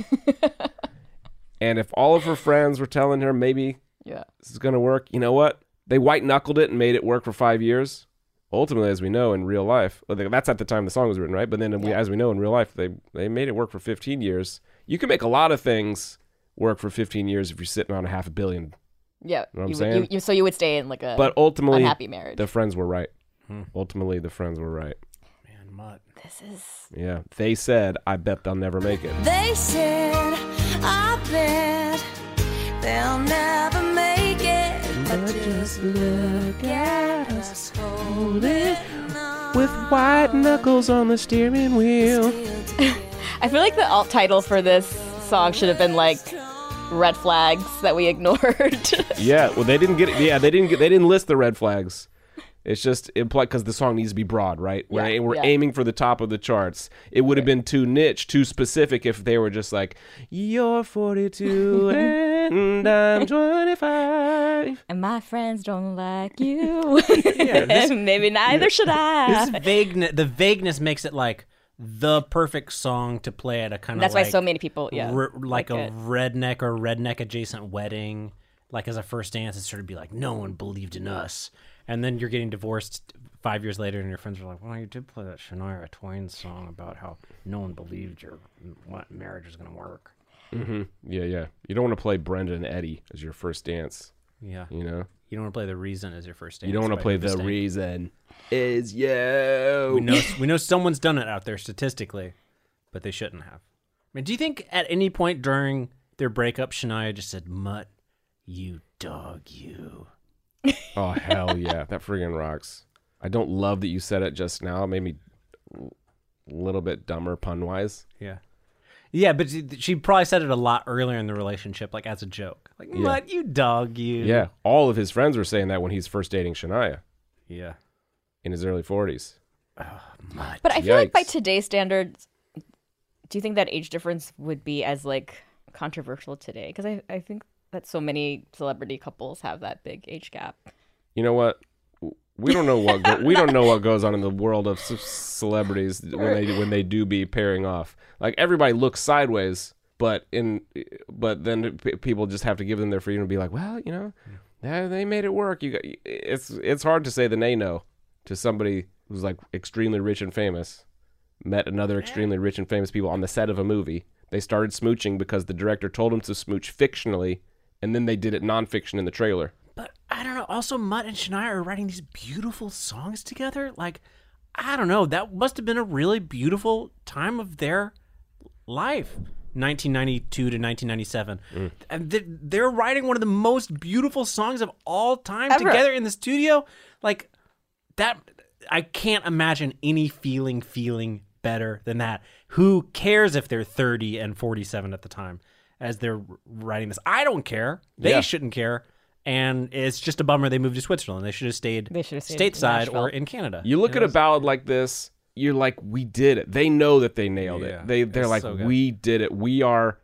And if all of her friends were telling her maybe Yeah. this is gonna work, you know what? They white knuckled it and made it work for five years. Ultimately, as we know in real life, well, that's at the time the song was written, right? But then, we, as we know in real life, they they made it work for fifteen years. You can make a lot of things work for fifteen years if you're sitting on a half a billion. Yeah. Know what I'm you, saying? You, you, so you would stay in like a But ultimately, unhappy marriage. the friends were right. Ultimately, the friends were right. Man, Mutt. This is. Yeah, they said, "I bet they'll never make it." They said, I bet they'll never make it. But just look at us holding on. With white knuckles on the steering wheel. I feel like the alt title for this song should have been like red flags that we ignored. Yeah, well, they didn't get it. Yeah, they didn't get. They didn't list the red flags. It's just implied because the song needs to be broad, right? We're, Yeah, we're yeah. aiming for the top of the charts. It would have been too niche, too specific if they were just like, "You're forty-two and I'm twenty-five." And my friends don't like you. Yeah, this- Maybe neither should I. This vagueness, the vagueness makes it like the perfect song to play at a kind of That's like, why so many people, yeah, r- like, like a it. redneck or redneck adjacent wedding. Like as a first dance, it's sort of be like, no one believed in us. And then you're getting divorced five years later, and your friends are like, well, you did play that Shania Twain song about how no one believed your what marriage was going to work. Mm-hmm. Yeah, yeah. You don't want to play Brenda and Eddie as your first dance. Yeah. You know, You don't want to play The Reason as your first dance. you don't want to by play The mistake. Reason Is You. We know, we know someone's done it out there statistically, but they shouldn't have. I mean, do you think at any point during their breakup, Shania just said, Mutt, you dog, you? Oh, hell yeah. That friggin' rocks. I don't love that you said it just now. It made me a little bit dumber pun-wise. Yeah. Yeah, but she, she probably said it a lot earlier in the relationship, like as a joke. Like, Mutt, you dog, you. Yeah. All of his friends were saying that when he's first dating Shania Yeah. in his early forties. Mutt. But I feel like by Yikes. today's standards, do you think that age difference would be as like controversial today? Because I, I think that so many celebrity couples have that big age gap. You know what? We don't know what go- we don't know what goes on in the world of c- celebrities when they when they do be pairing off. Like everybody looks sideways, but in but then p- people just have to give them their freedom to be like, well, you know, yeah, they made it work. You got, it's it's hard to say the nay no to somebody who's like extremely rich and famous, met another extremely rich and famous people on the set of a movie. They started smooching because the director told them to smooch fictionally, and then they did it nonfiction in the trailer. But I don't know. Also, Mutt and Shania are writing these beautiful songs together. Like, I don't know. That must have been a really beautiful time of their life. nineteen ninety-two to nineteen ninety-seven. Mm. And they- they're writing one of the most beautiful songs of all time Ever. together in the studio. Like, that, I can't imagine any feeling, feeling better than that. Who cares if they're thirty and forty-seven at the time as they're writing this? I don't care. They Yeah. shouldn't care. And it's just a bummer they moved to Switzerland. They should have stayed, They should have stayed in stateside Nashville. or in Canada. You look know, at a ballad like this, you're like, we did it. They know that they nailed Yeah, it. They they're it's like, so good. we did it. We are,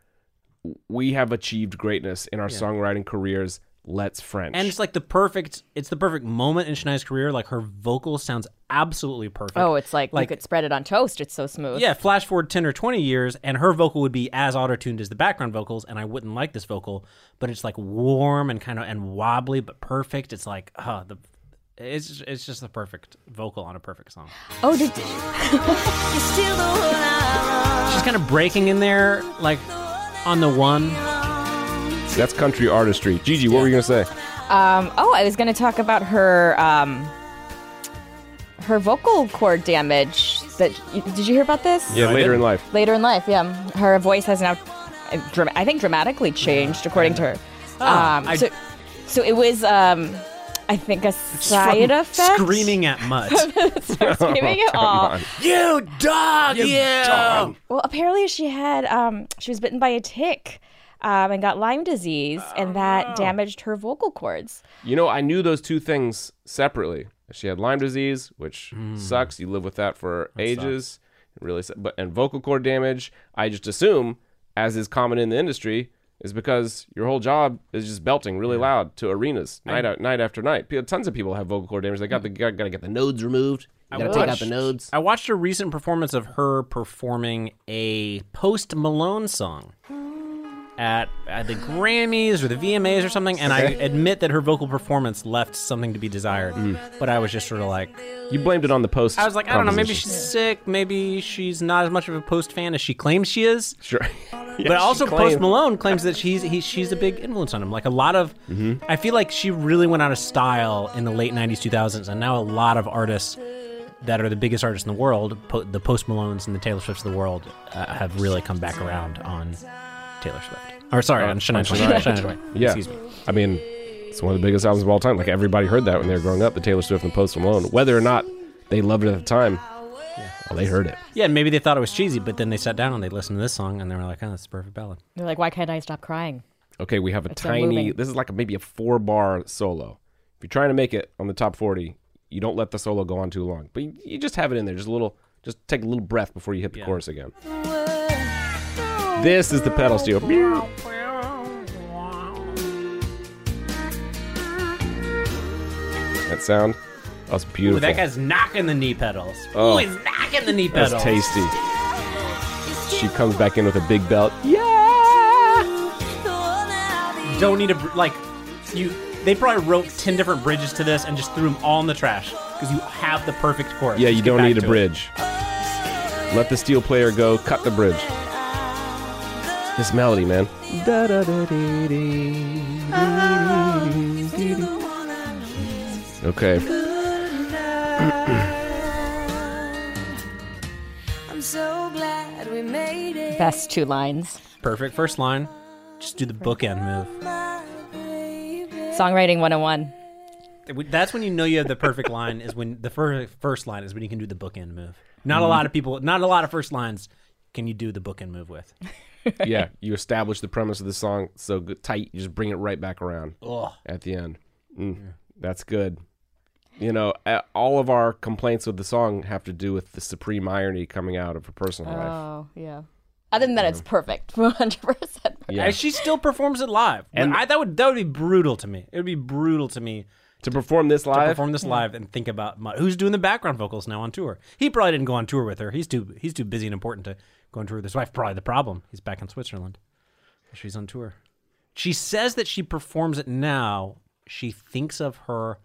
we have achieved greatness in our songwriting careers. Let's French. And it's like the perfect, it's the perfect moment in Shania's career. Like her vocal sounds absolutely perfect. Oh, it's like, Like- you could spread it on toast. It's so smooth. Yeah, flash forward ten or twenty years, and her vocal would be as auto-tuned as the background vocals, and I wouldn't like this vocal, but it's like warm and kind of and wobbly, but perfect. It's like, uh, the, it's it's just the perfect vocal on a perfect song. Oh, did You're still the one I run She's kind of breaking in there, like on the one. that's country artistry. Gigi, what were you gonna say? um? Oh, I was going to talk about her um, her vocal cord damage that did you hear about this? Yeah, later in life. Later in life, yeah. Her voice has now, uh, dram- I think, dramatically changed, according to her. Um, I- so, so it was, um, I think, a side From effect. Screaming at Mutt. Screaming at Come all. on. You dog! You! Well, apparently she had, um, she was bitten by a tick. Um, and got Lyme disease, and that damaged her vocal cords. You know, I knew those two things separately. She had Lyme disease, which sucks. You live with that for ages. It really, su- but and vocal cord damage. I just assume, as is common in the industry, is because your whole job is just belting really loud to arenas night out, night after night. People, tons of people have vocal cord damage. They got the got, to get the nodes removed. You got to take out watched- the nodes. I watched a recent performance of her performing a Post Malone song at, at the Grammys or the V M As or something, and I admit that her vocal performance left something to be desired. But I was just sort of like, You blamed it on the post. I was like, I don't know, maybe composition. she's sick, maybe she's not as much of a Post fan as she claims she is. Sure. Yeah, But she also, claimed- Post Malone claims that she's he, she's a big influence on him. Like a lot of, I feel like she really went out of style in the late nineties, two thousands, and now a lot of artists that are the biggest artists in the world, po- the Post Malones and the Taylor Swifts of the world, uh, have really come back around on Taylor Swift. Or sorry, on Shania Twain. Shania. Shania Twain. Yeah. Excuse me. I mean, it's one of the biggest albums of all time. Like, everybody heard that when they were growing up, the Taylor Swift and Post Malone. Whether or not they loved it at the time, well, they heard it. Yeah, maybe they thought it was cheesy, but then they sat down and they listened to this song and they were like, oh, that's a perfect ballad. They're like, why can't I stop crying? Okay, we have a so tiny, moving. this is like a, maybe a four bar solo. If you're trying to make it on the top forty, you don't let the solo go on too long. But you, you just have it in there, just a little, just take a little breath before you hit the Yeah. chorus again. This is the pedal steel. That sound, that's Ooh, beautiful. that guy's knocking the knee pedals. Oh. Oh, he's knocking the knee pedals. That's tasty. She comes back in with a big belt. Don't need a br- like you. They probably wrote ten different bridges to this and just threw them all in the trash because you have the perfect chorus. Yeah, Just you get don't back need a to it. bridge. Let the steel player go. Cut the bridge. This melody, man. Okay. I'm so glad we made it. Best two lines. Perfect first line. Just do the bookend move. Songwriting one oh one. That's when you know you have the perfect line. Is when the fir- first line is when you can do the bookend move. Not a lot of people. Not a lot of first lines can you do the bookend move with. Yeah, you establish the premise of the song so good, tight, you just bring it right back around Ugh. at the end. Mm, that's good. You know, a- all of our complaints with the song have to do with the supreme irony coming out of her personal life. Oh, yeah. Other than that, it's perfect. one hundred percent. Yeah. And she still performs it live. And- And I, that would that would be brutal to me. It would be brutal to me To perform this to live, perform this live and think about my, who's doing the background vocals now on tour. He probably didn't go on tour with her. He's too he's too busy and important to go on tour with his wife. Probably the problem. He's back in Switzerland. She's on tour. She says that she performs it now. She thinks of her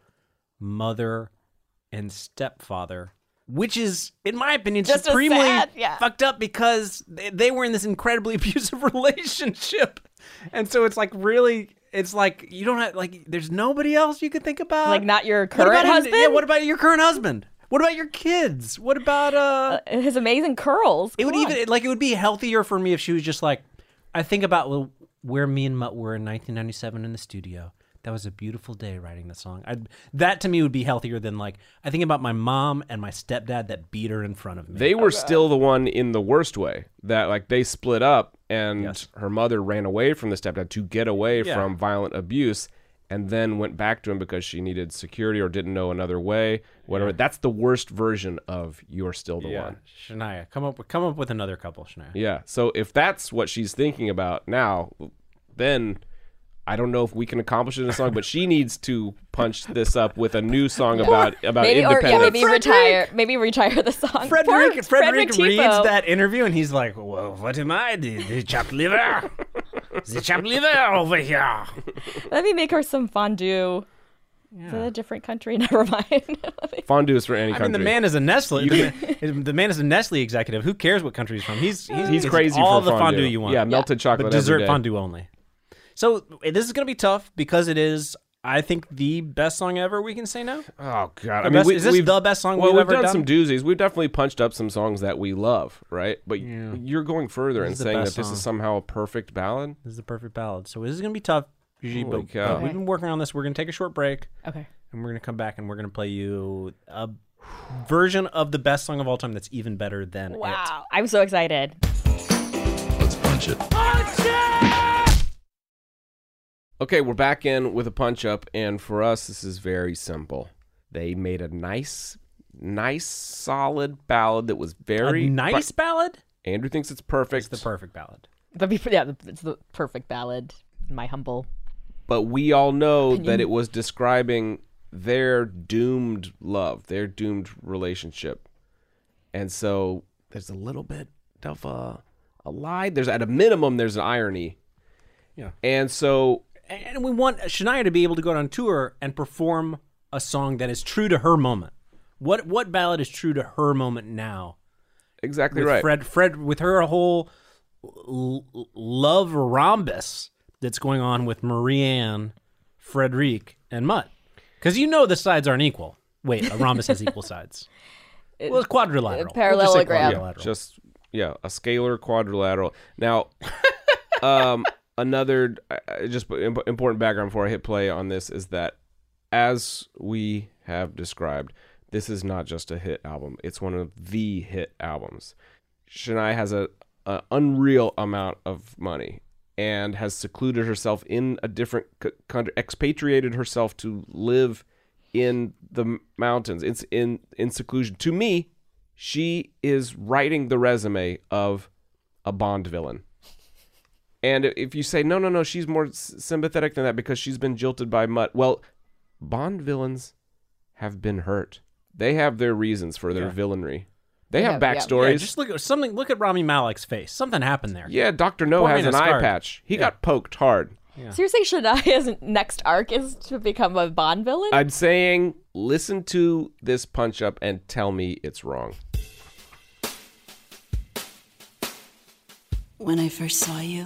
mother and stepfather, which is, in my opinion, Just as supremely sad, yeah. fucked up because they, they were in this incredibly abusive relationship. And so it's like really, it's like you don't have, like, there's nobody else you could think about. Like, not your What current about him- husband? Yeah, what about your current husband? What about your kids? What about, uh, His amazing curls. it would Come on. even, like, it would be healthier for me if she was just like, I think about well, where me and Mutt were in nineteen ninety-seven in the studio. That was a beautiful day writing the song. I'd, that to me would be healthier than like I think about my mom and my stepdad that beat her in front of me. they were still the one in the worst way. That like they split up, and Yes. her mother ran away from the stepdad to get away Yeah. from violent abuse, and then went back to him because she needed security or didn't know another way. Whatever. That's the worst version of "You're Still the yeah. One." Shania, come up with come up with another couple, Shania. Yeah. So if that's what she's thinking about now, then I don't know if we can accomplish it in a song. But she needs to punch this up with a new song about about Maybe, or yeah, independence. maybe retire. Maybe retire the song. Frederick, Poor Frederick Frederick reads Tipo. that interview and he's like, "Well, what am I? The, the chopped liver, the chopped liver over here." Let me make her some fondue. Is it a different country? Never mind. Fondue is for any I country. mean, the man is a Nestle. The man, the man is a Nestle executive. Who cares what country he's from? He's he's, He's it's crazy all for the fondue. fondue you want. Yeah, melted chocolate but dessert every day. fondue only. So this is going to be tough because it is I think the best song ever, We Can Say No. Oh God! The I mean, best- we, is this we've, the best song well, we've ever done, done? some doozies. We've definitely punched up some songs that we love, right? But Yeah. you're going further This and is the saying that best this song. is somehow a perfect ballad. This is the perfect ballad. So this is going to be tough, Gigi, Holy but, cow. but we've been working on this. We're going to take a short break, Okay. and we're going to come back, and we're going to play you a version of the best song of all time that's even better than it. Wow. I'm so excited. Let's punch it. Okay, we're back in with a punch up, and for us, this is very simple. They made a nice, nice, solid ballad that was very A nice ballad? Andrew thinks it's perfect. It's the perfect ballad. The, yeah, it's the perfect ballad, in my humble. But we all know that it was describing their doomed love, their doomed relationship. And so there's a little bit of a, a lie. There's at a minimum, there's an irony. Yeah. And so And we want Shania to be able to go on tour and perform a song that is true to her moment. What what ballad is true to her moment now? exactly With right. Fred, Fred, with her whole l- l- love rhombus that's going on with Marianne, Frederic, and Mutt. Because you know the sides aren't equal. Wait, a rhombus has equal sides. Well, it's quadrilateral. We'll just say Parallelogram. quadrilateral. Just yeah, a scalar quadrilateral. Now, um, another uh, just imp- important background before I hit play on this is that, as we have described, this is not just a hit album. It's one of the hit albums. Shania has a, a unreal amount of money and has secluded herself in a different c- country, expatriated herself to live in the mountains, in, in, in seclusion. To me, she is writing the resume of a Bond villain. And if you say, no, no, no, she's more s- sympathetic than that because she's been jilted by Mutt. Well, Bond villains have been hurt. They have their reasons for their Yeah. villainry. They Yeah, have yeah. backstories. Yeah, just look at something. Look at Rami Malek's face. Something happened there. Yeah, Doctor No Poor has man an is eye scarred. patch. He Yeah. got poked hard. So you're saying Shania's next arc is to become a Bond villain? I'm saying listen to this punch up and tell me it's wrong. When I first saw you,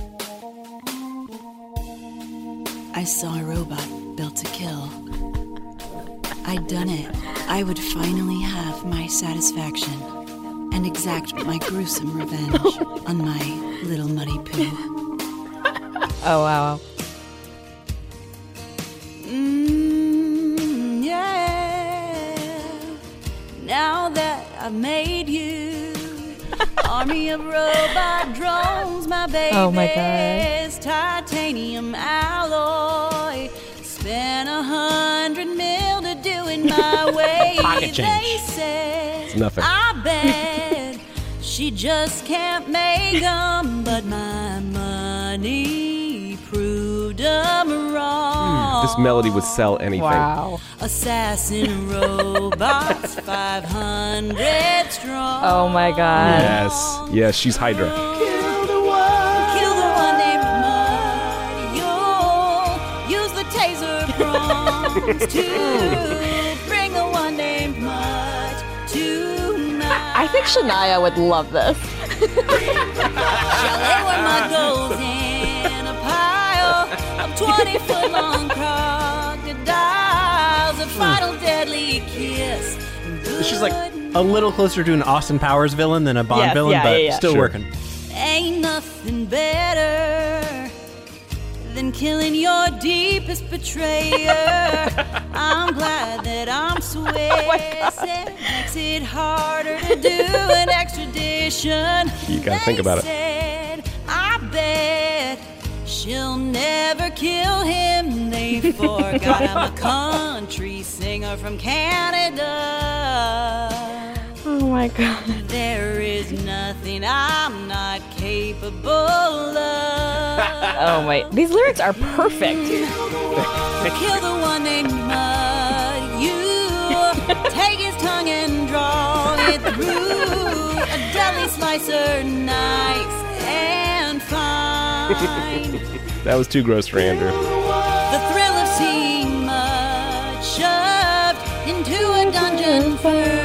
I saw a robot built to kill. I'd done it. I would finally have my satisfaction and exact my gruesome revenge on my little muddy poo. Oh, wow. Mm, yeah. Now that I've made you, army of robot drones, my baby. Oh, my God. Titanium alloy. Spent a hundred mil to do it my way. Pocket change. They said, It's nothing. I bet she just can't make 'em, but my money proved 'em wrong. This melody would sell anything. Wow. Assassin robots, five hundred strong. Oh, my God. Yes. Yes, she's Hydra. Kill the one, kill the one named Mud. You'll use the taser prongs to bring the one named Mud to my. I think Shania would love this. Shall lay where mud goes in a pile of twenty foot long crocodiles. A final deadly kiss. She's like a little closer to an Austin Powers villain than a Bond Yes, villain, yeah, but yeah, yeah. still Sure. working. Ain't nothing better than killing your deepest betrayer. I'm glad that I'm Swiss. It makes it harder to do an extradition. You gotta think about it. They said, I bet she'll never kill him. They forgot I'm a country singer from Canada. Oh, my God. There is nothing I'm not capable of. Oh, my. These lyrics are perfect. Kill the one named Mud. You take his tongue and draw it through a deli slicer, nice and fine. That was too gross for Andrew. The thrill of seeing Mud shoved into a dungeon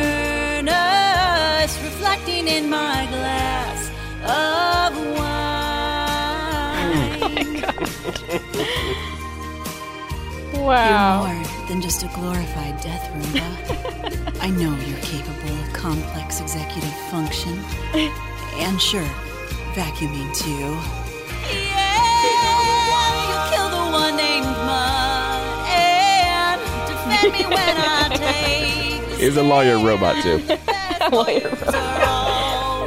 furnace, reflecting in my glass of wine. Wow. You're more than just a glorified death Roomba. I know you're capable of complex executive function. And sure, vacuuming too. Yeah, you kill the one named Mud and defend me when I take the He's a lawyer robot too. Lawyer robot. Are all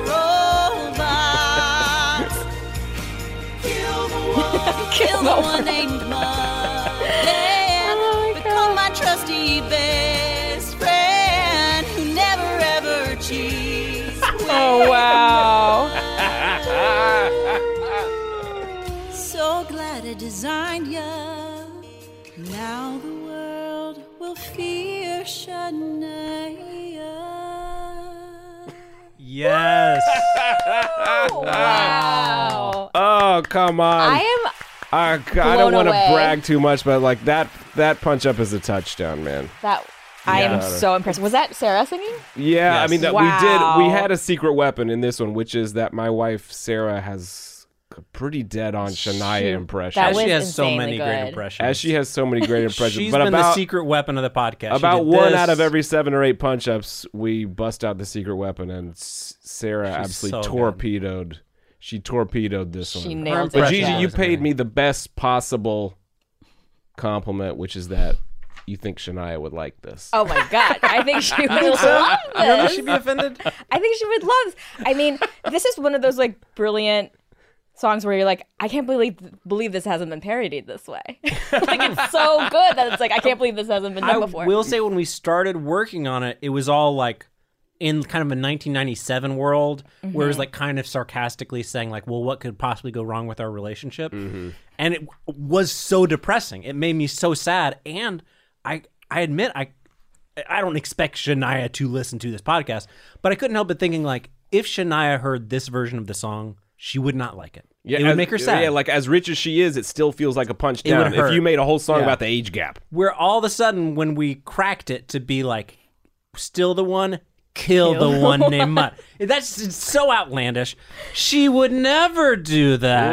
robots. Kill the one, kill the one named Mud and become my trusty best friend who never ever cheats. Oh, wow. So glad I designed you. Now the world will fear Shania. Yes. Wow. Oh, come on. I am I, I blown don't want to away. brag too much, but like that that punch up is a touchdown, man. that. I am Yeah. so impressed. Was that Sarah singing? Yeah, I Yes. mean that Wow. we did. We had a secret weapon in this one, which is that my wife Sarah has a pretty dead on Shania She- impression. that As was she has so insanely many great good. impressions. As she has so many great impressions, She's but been about the secret weapon of the podcast. She about did one this. out of every seven or eight punch ups, we bust out the secret weapon, and S- Sarah She's absolutely so good. torpedoed. She torpedoed this She one. nailed But it. Gigi, Yeah. you paid me the best possible compliment, which is that you think Shania would like this. Oh my god! I think she would love Really? this. She'd be offended? I think she would love this. I mean, this is one of those like brilliant songs where you're like, I can't believe believe this hasn't been parodied this way. Like it's so good that it's like I can't believe this hasn't been done I before. will say when we started working on it, it was all like in kind of a nineteen ninety-seven world Mm-hmm. where it was like kind of sarcastically saying like, well, what could possibly go wrong with our relationship? And it was so depressing. It made me so sad. And I I admit I I don't expect Shania to listen to this podcast, but I couldn't help but thinking like if Shania heard this version of the song, she would not like it. Yeah, it would as- make her sad. Yeah, like as rich as she is, it still feels like a punch It would down. If hurt. you made a whole song Yeah. about the age gap. Where all of a sudden when we cracked it to be like still the one, kill, Kill the one named Mutt. That's it's so outlandish. She would never do that,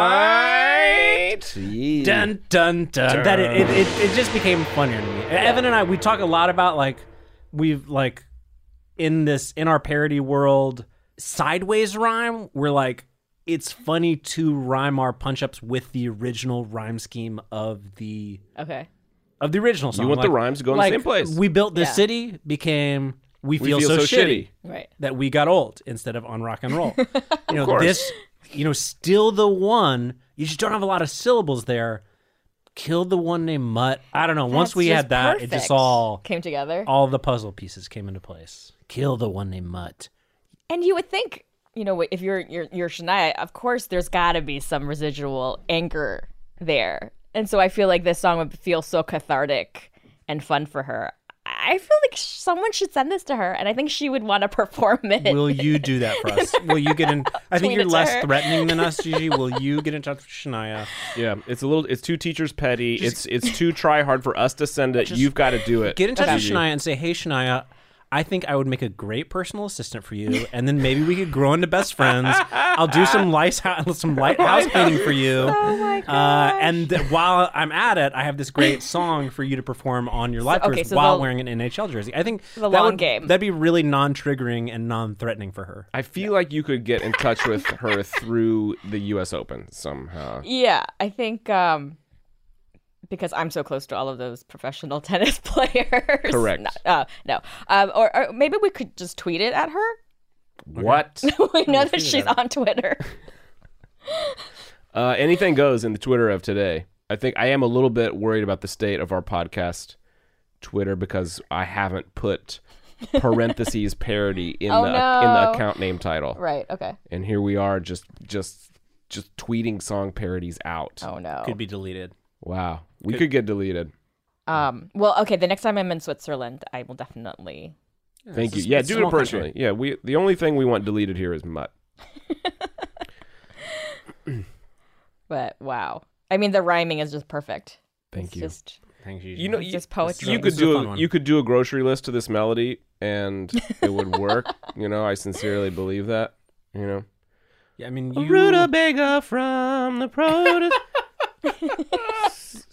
right? Yeah. Dun dun dun. That it, it, it, it just became funnier to me. Evan and I, we talk a lot about like we've like in this in our parody world sideways rhyme. We're like it's funny to rhyme our punch ups with the original rhyme scheme of the okay. of the original song. You want like, the rhymes to go in the like, same place. We built this Yeah. city became we We feel, so, shitty, Right. that we got old instead of on rock and roll. You know course. this. You know, still the one. You just don't have a lot of syllables there. Killed the one named Mutt. I don't know. Once That's we just had that, it just perfect. all came together. all the puzzle pieces came into place. Kill the one named Mutt. And you would think, you know, if you're you're you're Shania, of course there's got to be some residual anger there. And so I feel like this song would feel so cathartic and fun for her. I feel like sh- someone should send this to her, and I think she would want to perform it. Will you do that for us? Will you get in? I think Tweet you're it to less her. threatening than us, Gigi. Will you get in touch with Shania? Yeah, it's a little. It's too teachers petty. it's it's too try hard for us to send it. You've got to do it. Get in touch with Gigi. Shania and say, "Hey, Shania, I think I would make a great personal assistant for you, and then maybe we could grow into best friends. I'll do some light some light house painting for you. Oh my god! Uh, and th- while I'm at it, I have this great song for you to perform on your live okay, tours so while the- wearing an N H L jersey. I think The that long would, game. That'd be really non-triggering and non-threatening for her. I feel like you could get in touch with her through the U S Open somehow. Yeah, I think um, because I'm so close to all of those professional tennis players. Correct. No, uh, no. Um, or, or maybe we could just tweet it at her. What? We know that tweet it she's at her. on Twitter. Uh, anything goes in the Twitter of today. I think I am a little bit worried about the state of our podcast Twitter because I haven't put parentheses parody in Oh, the no. in the account name title. Right. Okay. And here we are just just just tweeting song parodies out. Oh no. Could be deleted. Wow. We could get deleted. Um. Well, okay. The next time I'm in Switzerland, I will definitely. Thank you. it's- Yeah, it's a do it small personally. country. Yeah, we the only thing we want deleted here is mutt. But wow. I mean, the rhyming is just perfect. Thank It's you. Just Thanks, Gigi. You know, It's you, just poetry. you This could is a do fun a, one. you could do a grocery list to this melody and it would work. You know, I sincerely believe that. You know, yeah, I mean, you. rutabaga from the produce.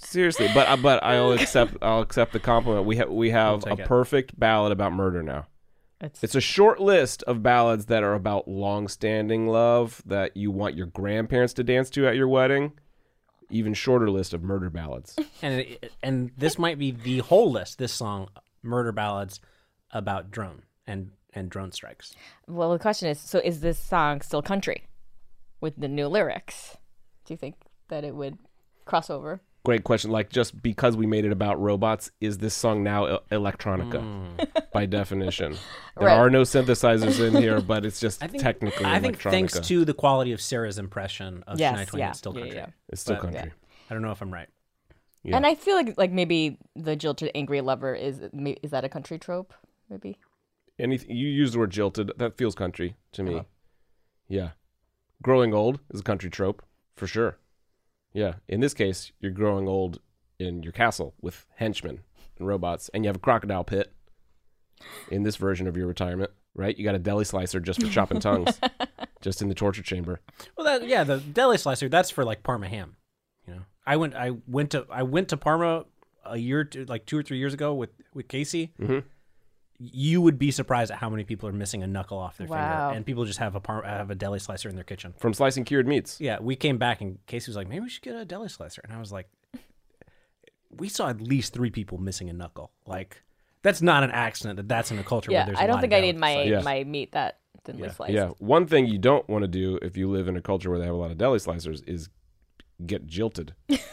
Seriously, but uh, but I'll accept I'll accept the compliment. We have we have a take it. perfect ballad about murder now. It's, It's a short list of ballads that are about long-standing love that you want your grandparents to dance to at your wedding. Even shorter list of murder ballads. And it, and this might be the whole list. This song, murder ballads about drone and and drone strikes. well, the question is, so is this song still country with the new lyrics? Do you think that it would cross over? Great question. Like, just because we made it about robots, is this song now e- electronica by definition? There Right. are no synthesizers in here, but it's just I think technically I think electronica. thanks to the quality of Sarah's impression of Yes, Shania Twain, yeah. it's still Yeah, country. yeah. It's still but- country. I don't know if I'm right. Yeah. And I feel like like maybe the jilted angry lover is is that a country trope? Maybe. Anything you use the word jilted, that feels country to me. Uh-huh. Yeah. Growing old is a country trope for sure. Yeah. In this case, you're growing old in your castle with henchmen and robots, and you have a crocodile pit in this version of your retirement, right? You got a deli slicer just for chopping tongues, just in the torture chamber. Well, that yeah, the deli slicer, that's for like Parma ham. You know, I went I went to I went to Parma a year to like two or three years ago with with Casey. Mm-hmm. You would be surprised at how many people are missing a knuckle off their Wow. finger, and people just have a par- have a deli slicer in their kitchen. From slicing cured meats. Yeah, we came back and Casey was like, maybe we should get a deli slicer, and I was like, we saw at least three people missing a knuckle. Like, that's not an accident that that's in a culture where Yeah, there's. I a don't lot think of I deli need my slicers. Yeah. my meat that thinly Yeah. sliced. Yeah. One thing you don't want to do if you live in a culture where they have a lot of deli slicers is get jilted.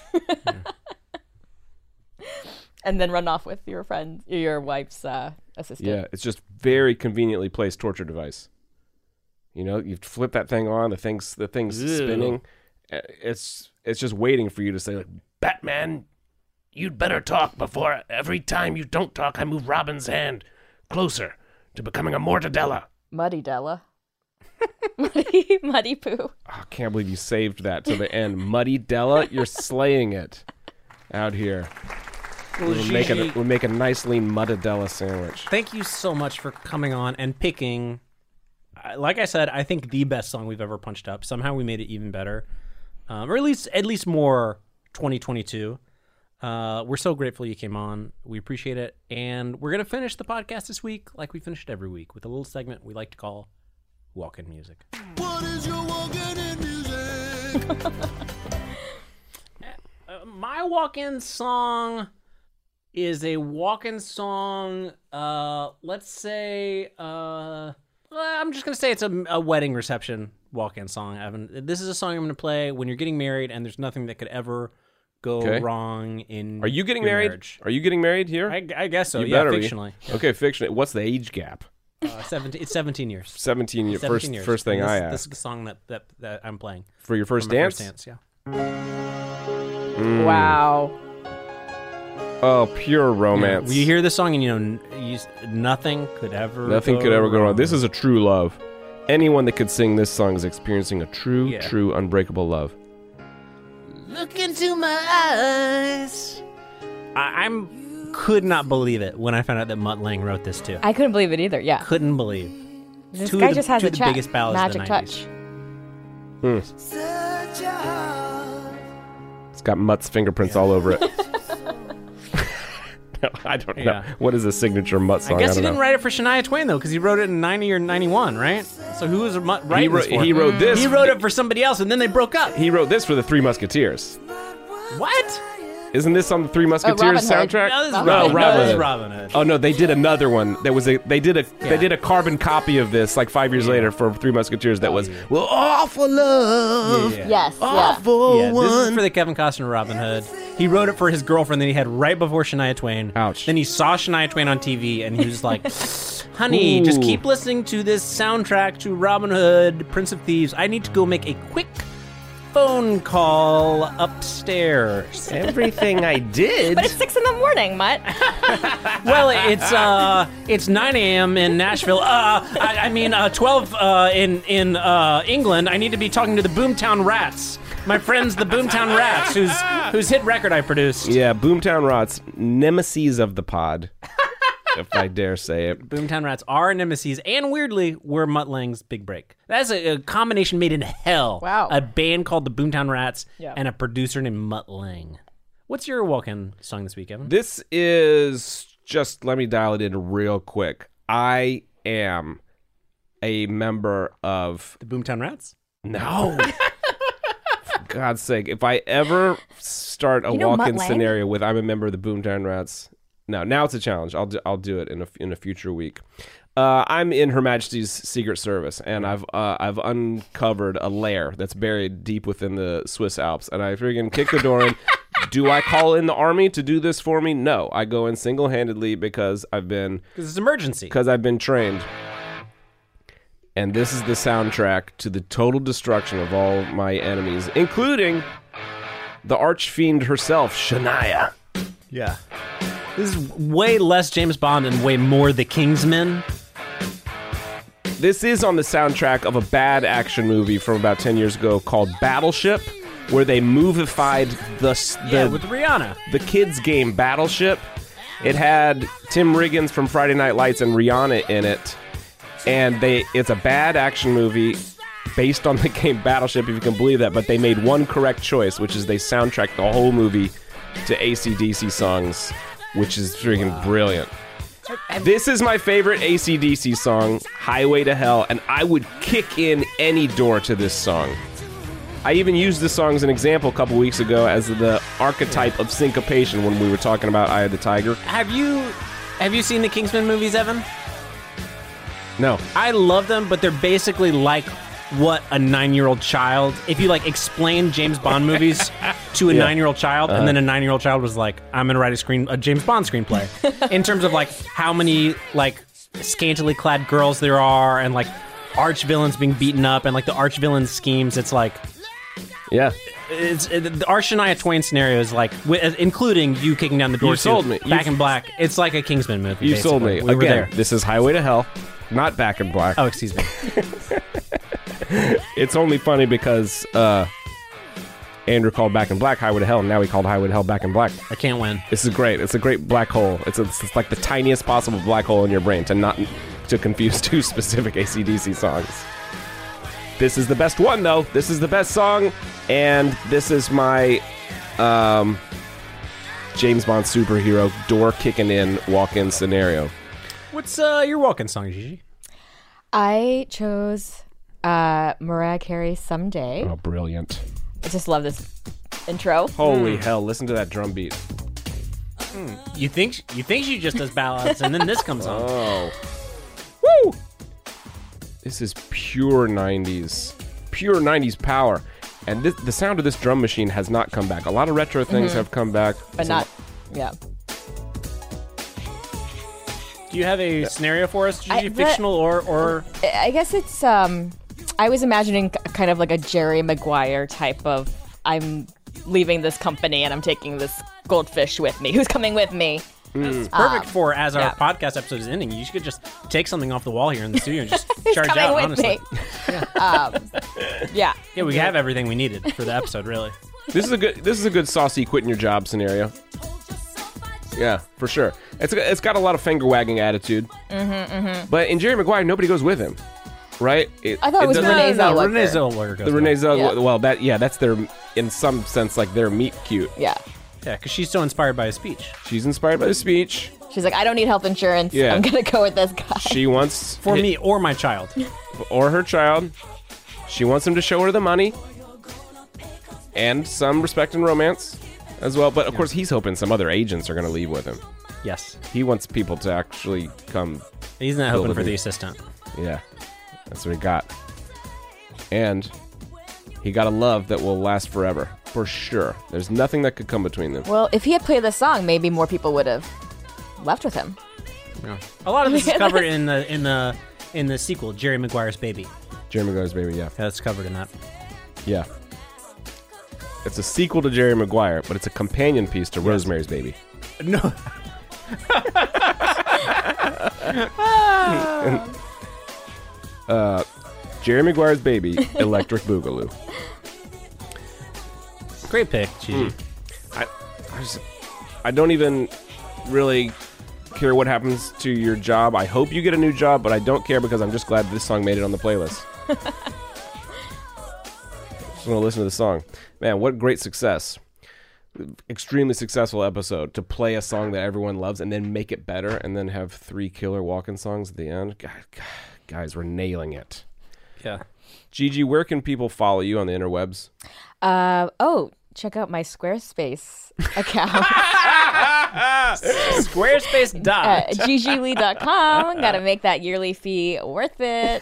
And then run off with your friend, your wife's uh, assistant. Yeah, it's just very conveniently placed torture device. You know, you flip that thing on, the thing's the thing's Ew. spinning. Uh, It's it's just waiting for you to say like, Batman, you'd better talk before every time you don't talk, I move Robin's hand closer to becoming a mortadella. Muddy Della. muddy, muddy poo. Oh, I can't believe you saved that to the end. Muddy Della, you're slaying it out here. Well, We'll make, a, Gigi, we'll make a nice lean Muttadella sandwich. thank you so much for coming on and picking. uh, Like I said, I think the best song we've ever punched up. Somehow we made it even better, um, or at least at least more twenty twenty-two. Uh, we're so grateful you came on. We appreciate it, and we're gonna finish the podcast this week like we finished every week with a little segment we like to call "Walk-in Music." What is your walking in music? Uh, my walk-in song is a walk-in song. Uh, let's say, uh, well, I'm just gonna say it's a, a wedding reception walk-in song. Evan, this is a song I'm gonna play when you're getting married, and there's nothing that could ever go Okay. wrong in. Are you getting your married? marriage. Are you getting married here? I, I guess so. You yeah, better be. fictionally. Okay, fictionally. What's the age gap? Uh, seventeen. It's seventeen years. seventeen years. First, seventeen years. first thing And this, I This asked. is the song that, that, that I'm playing. For your first For my dance? First dance, yeah. Mm. Wow. Oh, pure romance. You hear this song and you know n- you, s- nothing could ever Nothing go could ever go wrong. wrong. This is a true love. Anyone that could sing this song is experiencing a true, Yeah. true, unbreakable love. Look into my eyes. I, I'm could not believe it when I found out that Mutt Lang wrote this too. I couldn't believe it either. Yeah. Couldn't believe. This Two of guy the- just has two a of the chat. biggest ballads of the Magic nineties. touch. Such a heart. It's got Mutt's fingerprints all over it. No, I don't know. Yeah. What is a signature Mutt song? I guess don't he didn't know. write it for Shania Twain though, because he wrote it in ninety or ninety-one, right? So who was Mutt He writing wrote, this for? he wrote this. He wrote it for somebody else, and then they broke up. He wrote this for the Three Musketeers. What? Isn't this on the Three Musketeers Robin Hood. soundtrack? No, this is No, Robin, Robin no, this is Hood. Robin Hood. Oh no, they did another one. There was a they did a Yeah. they did a carbon copy of this like five years later for Three Musketeers that was well all for love, Yeah. Yes. all Yeah. for Yeah, this one. is for the Kevin Costner Robin Hood. He wrote it for his girlfriend that he had right before Shania Twain. Ouch. Then he saw Shania Twain on T V and he was like, honey, just Ooh. keep listening to this soundtrack to Robin Hood, Prince of Thieves. I need to go make a quick phone call upstairs. Everything I did. But it's six in the morning, Mutt. Well, it's uh, it's nine a.m. in Nashville. Uh, I, I mean, uh, twelve uh, in in uh, England. I need to be talking to the Boomtown Rats, my friends, the Boomtown Rats, whose whose hit record I produced. Yeah, Boomtown Rats, nemesis of the pod, if I dare say it. Boomtown Rats are nemesis, and weirdly, were Mutt Lang's big break. That's a, a combination made in hell. Wow. A band called the Boomtown Rats Yeah. and a producer named Mutt Lang. What's your walk-in song this week, Evan? This is just, let me dial it in real quick. I am a member of... The Boomtown Rats? No. For God's sake. If I ever start a You know walk-in Mutt Lange? scenario with I'm a member of the Boomtown Rats... No, now it's a challenge. I'll do, I'll do it in a, in a future week. Uh, I'm in Her Majesty's Secret Service, and I've uh, I've uncovered a lair that's buried deep within the Swiss Alps, and I freaking kick the door in. Do I call in the army to do this for me? No, I go in single-handedly because I've been Because it's emergency. because I've been trained. And this is the soundtrack to the total destruction of all my enemies, including the archfiend herself, Shania. Yeah. This is way less James Bond and way more The Kingsman. This is on the soundtrack of a bad action movie from about ten years ago called Battleship, where they movified the the, Yeah, with Rihanna. the kids' game Battleship. It had Tim Riggins from Friday Night Lights and Rihanna in it, and they it's a bad action movie based on the game Battleship, if you can believe that. But they made one correct choice, which is they soundtracked the whole movie to A C D C songs, which is freaking brilliant. This is my favorite A C D C song, Highway to Hell, and I would kick in any door to this song. I even used this song as an example a couple weeks ago as the archetype of syncopation when we were talking about Eye of the Tiger. Have you have you seen the Kingsman movies, Evan? No. I love them, but they're basically like what a nine-year-old child. If you like explain James Bond movies to a Yeah. nine-year-old child, Uh-huh. and then a nine-year-old child was like, "I'm gonna write a screen a James Bond screenplay," in terms of like how many like scantily clad girls there are, and like arch villains being beaten up, and like the arch villain schemes. It's like Yeah. it's it, our Shania Twain scenario is like, wi- including you kicking down the door. You sold to me. Back You- in Black. It's like a Kingsman movie. You sold me. basically. We were Again, there. this is Highway to Hell, not Back in Black. Oh, excuse me. It's only funny because uh, Andrew called Back in Black Highway to Hell, and now he called Highway to Hell Back in Black. I can't win. This is great. It's a great black hole. It's, a, it's like the tiniest possible black hole in your brain to not to confuse two specific A C D C songs. This is the best one, though. This is the best song, and this is my um, James Bond superhero door kicking in walk-in scenario. What's uh, your walk-in song, Gigi? I chose uh, Mariah Carey's Someday. Oh, brilliant. I just love this intro. Holy hell, listen to that drum beat. You think you think she just does ballads, and then this comes on. Oh. Woo! This is pure nineties. Pure nineties power. And this, the sound of this drum machine has not come back. A lot of retro things Mhm. have come back. But Some- not, yeah. Do you have a scenario for us, Gigi? I- the- Fictional or or I guess it's, um, I was imagining k- kind of like a Jerry Maguire type of, I'm leaving this company and I'm taking this goldfish with me. Who's coming with me? It's Hmm. perfect Um, for as our yeah. podcast episode is ending. You could just take something off the wall here in the studio and just Who's charge coming out. with honestly, me? um, yeah. yeah, we have everything we needed for the episode. Really, This is a good this is a good saucy quitting your job scenario. Yeah, for sure. It's it's got a lot of finger wagging attitude. Mm-hmm, mm-hmm. But in Jerry Maguire, nobody goes with him. Right? It, I thought it was doesn't- Renee no, Zellweger. Renee Zellweger goes The Renee with it. Zellweger. Yeah. Well, that yeah, that's their in some sense like their meet cute. Yeah. Yeah, because she's so inspired by his speech. She's inspired by the speech. She's like, I don't need health insurance. Yeah. I'm going to go with this guy. She wants For me or my child. or her child. She wants him to show her the money and some respect and romance as well. But of course, he's hoping some other agents are going to leave with him. Yes, He wants people to actually come. he's not Build hoping a for the new- assistant. Yeah, that's what he got. And he got a love that will last forever, for sure. There's nothing that could come between them. Well, if he had played this song, maybe more people would have left with him. Yeah. A lot of this is covered in the in the in the sequel, Jerry Maguire's Baby. Jerry Maguire's Baby, yeah. Yeah, that's covered in that. Yeah. It's a sequel to Jerry Maguire, but it's a companion piece to Rosemary's Baby. No. And, uh, Jerry Maguire's Baby, Electric Boogaloo. Great pick, Gigi. I, I, just, I don't even really care what happens to your job. I hope you get a new job, but I don't care because I'm just glad this song made it on the playlist. Just want to listen to the song. Man, what great success. extremely successful episode to play a song that everyone loves and then make it better and then have three killer walk-in songs at the end. God, God, guys, we're nailing it. Yeah. Gigi, where can people follow you on the interwebs? Uh, oh, check out my Squarespace account. Squarespace dot. uh, gigi lee dot com. Got to make that yearly fee worth it.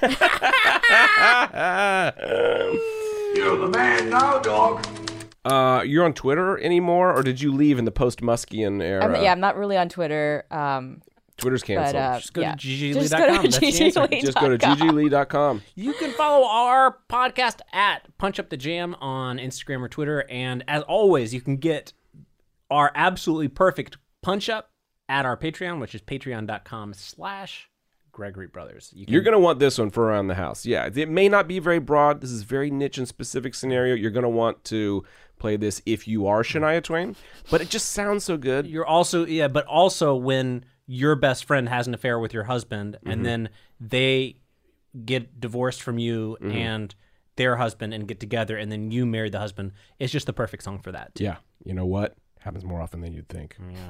You're the man now, dog. Uh, you're on Twitter anymore, or did you leave in the post-Muskian era? I'm, yeah, I'm not really on Twitter. Um, Twitter's canceled. But, uh, Just go yeah. to gigi lee Just dot go com. to That's the gigi answer. lee Just go to dot com. gigi lee dot com. You can follow our podcast at Punch Up the Jam on Instagram or Twitter. And as always, you can get our absolutely perfect punch up at our Patreon, which is patreon.com slash Gregory Brothers. You can, You're going to want this one for around the house. Yeah, it may not be very broad. This is very niche and specific scenario. You're going to want to play this if you are Shania Twain, but it just sounds so good. You're also, yeah, but also when your best friend has an affair with your husband Mm-hmm. and then they get divorced from you Mm-hmm. and their husband and get together and then you marry the husband, it's just the perfect song for that, too. Yeah, you know what? Happens more often than you'd think. Yeah.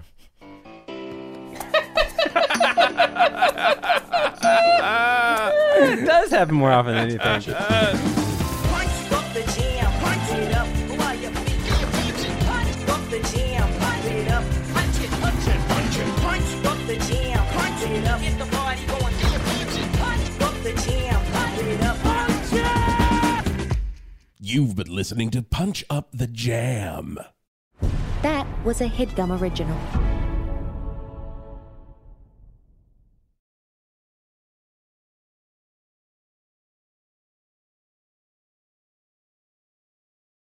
It does happen more often than you think. Punch up the jam, punch it up while your feet. Punch up the jam, punch it up, punch it, punch it, punch it. Punch up the jam, punch it up. Get the party going. Punch up the jam, punch it up, punch it. You've been listening to Punch Up the Jam. That was a HeadGum original.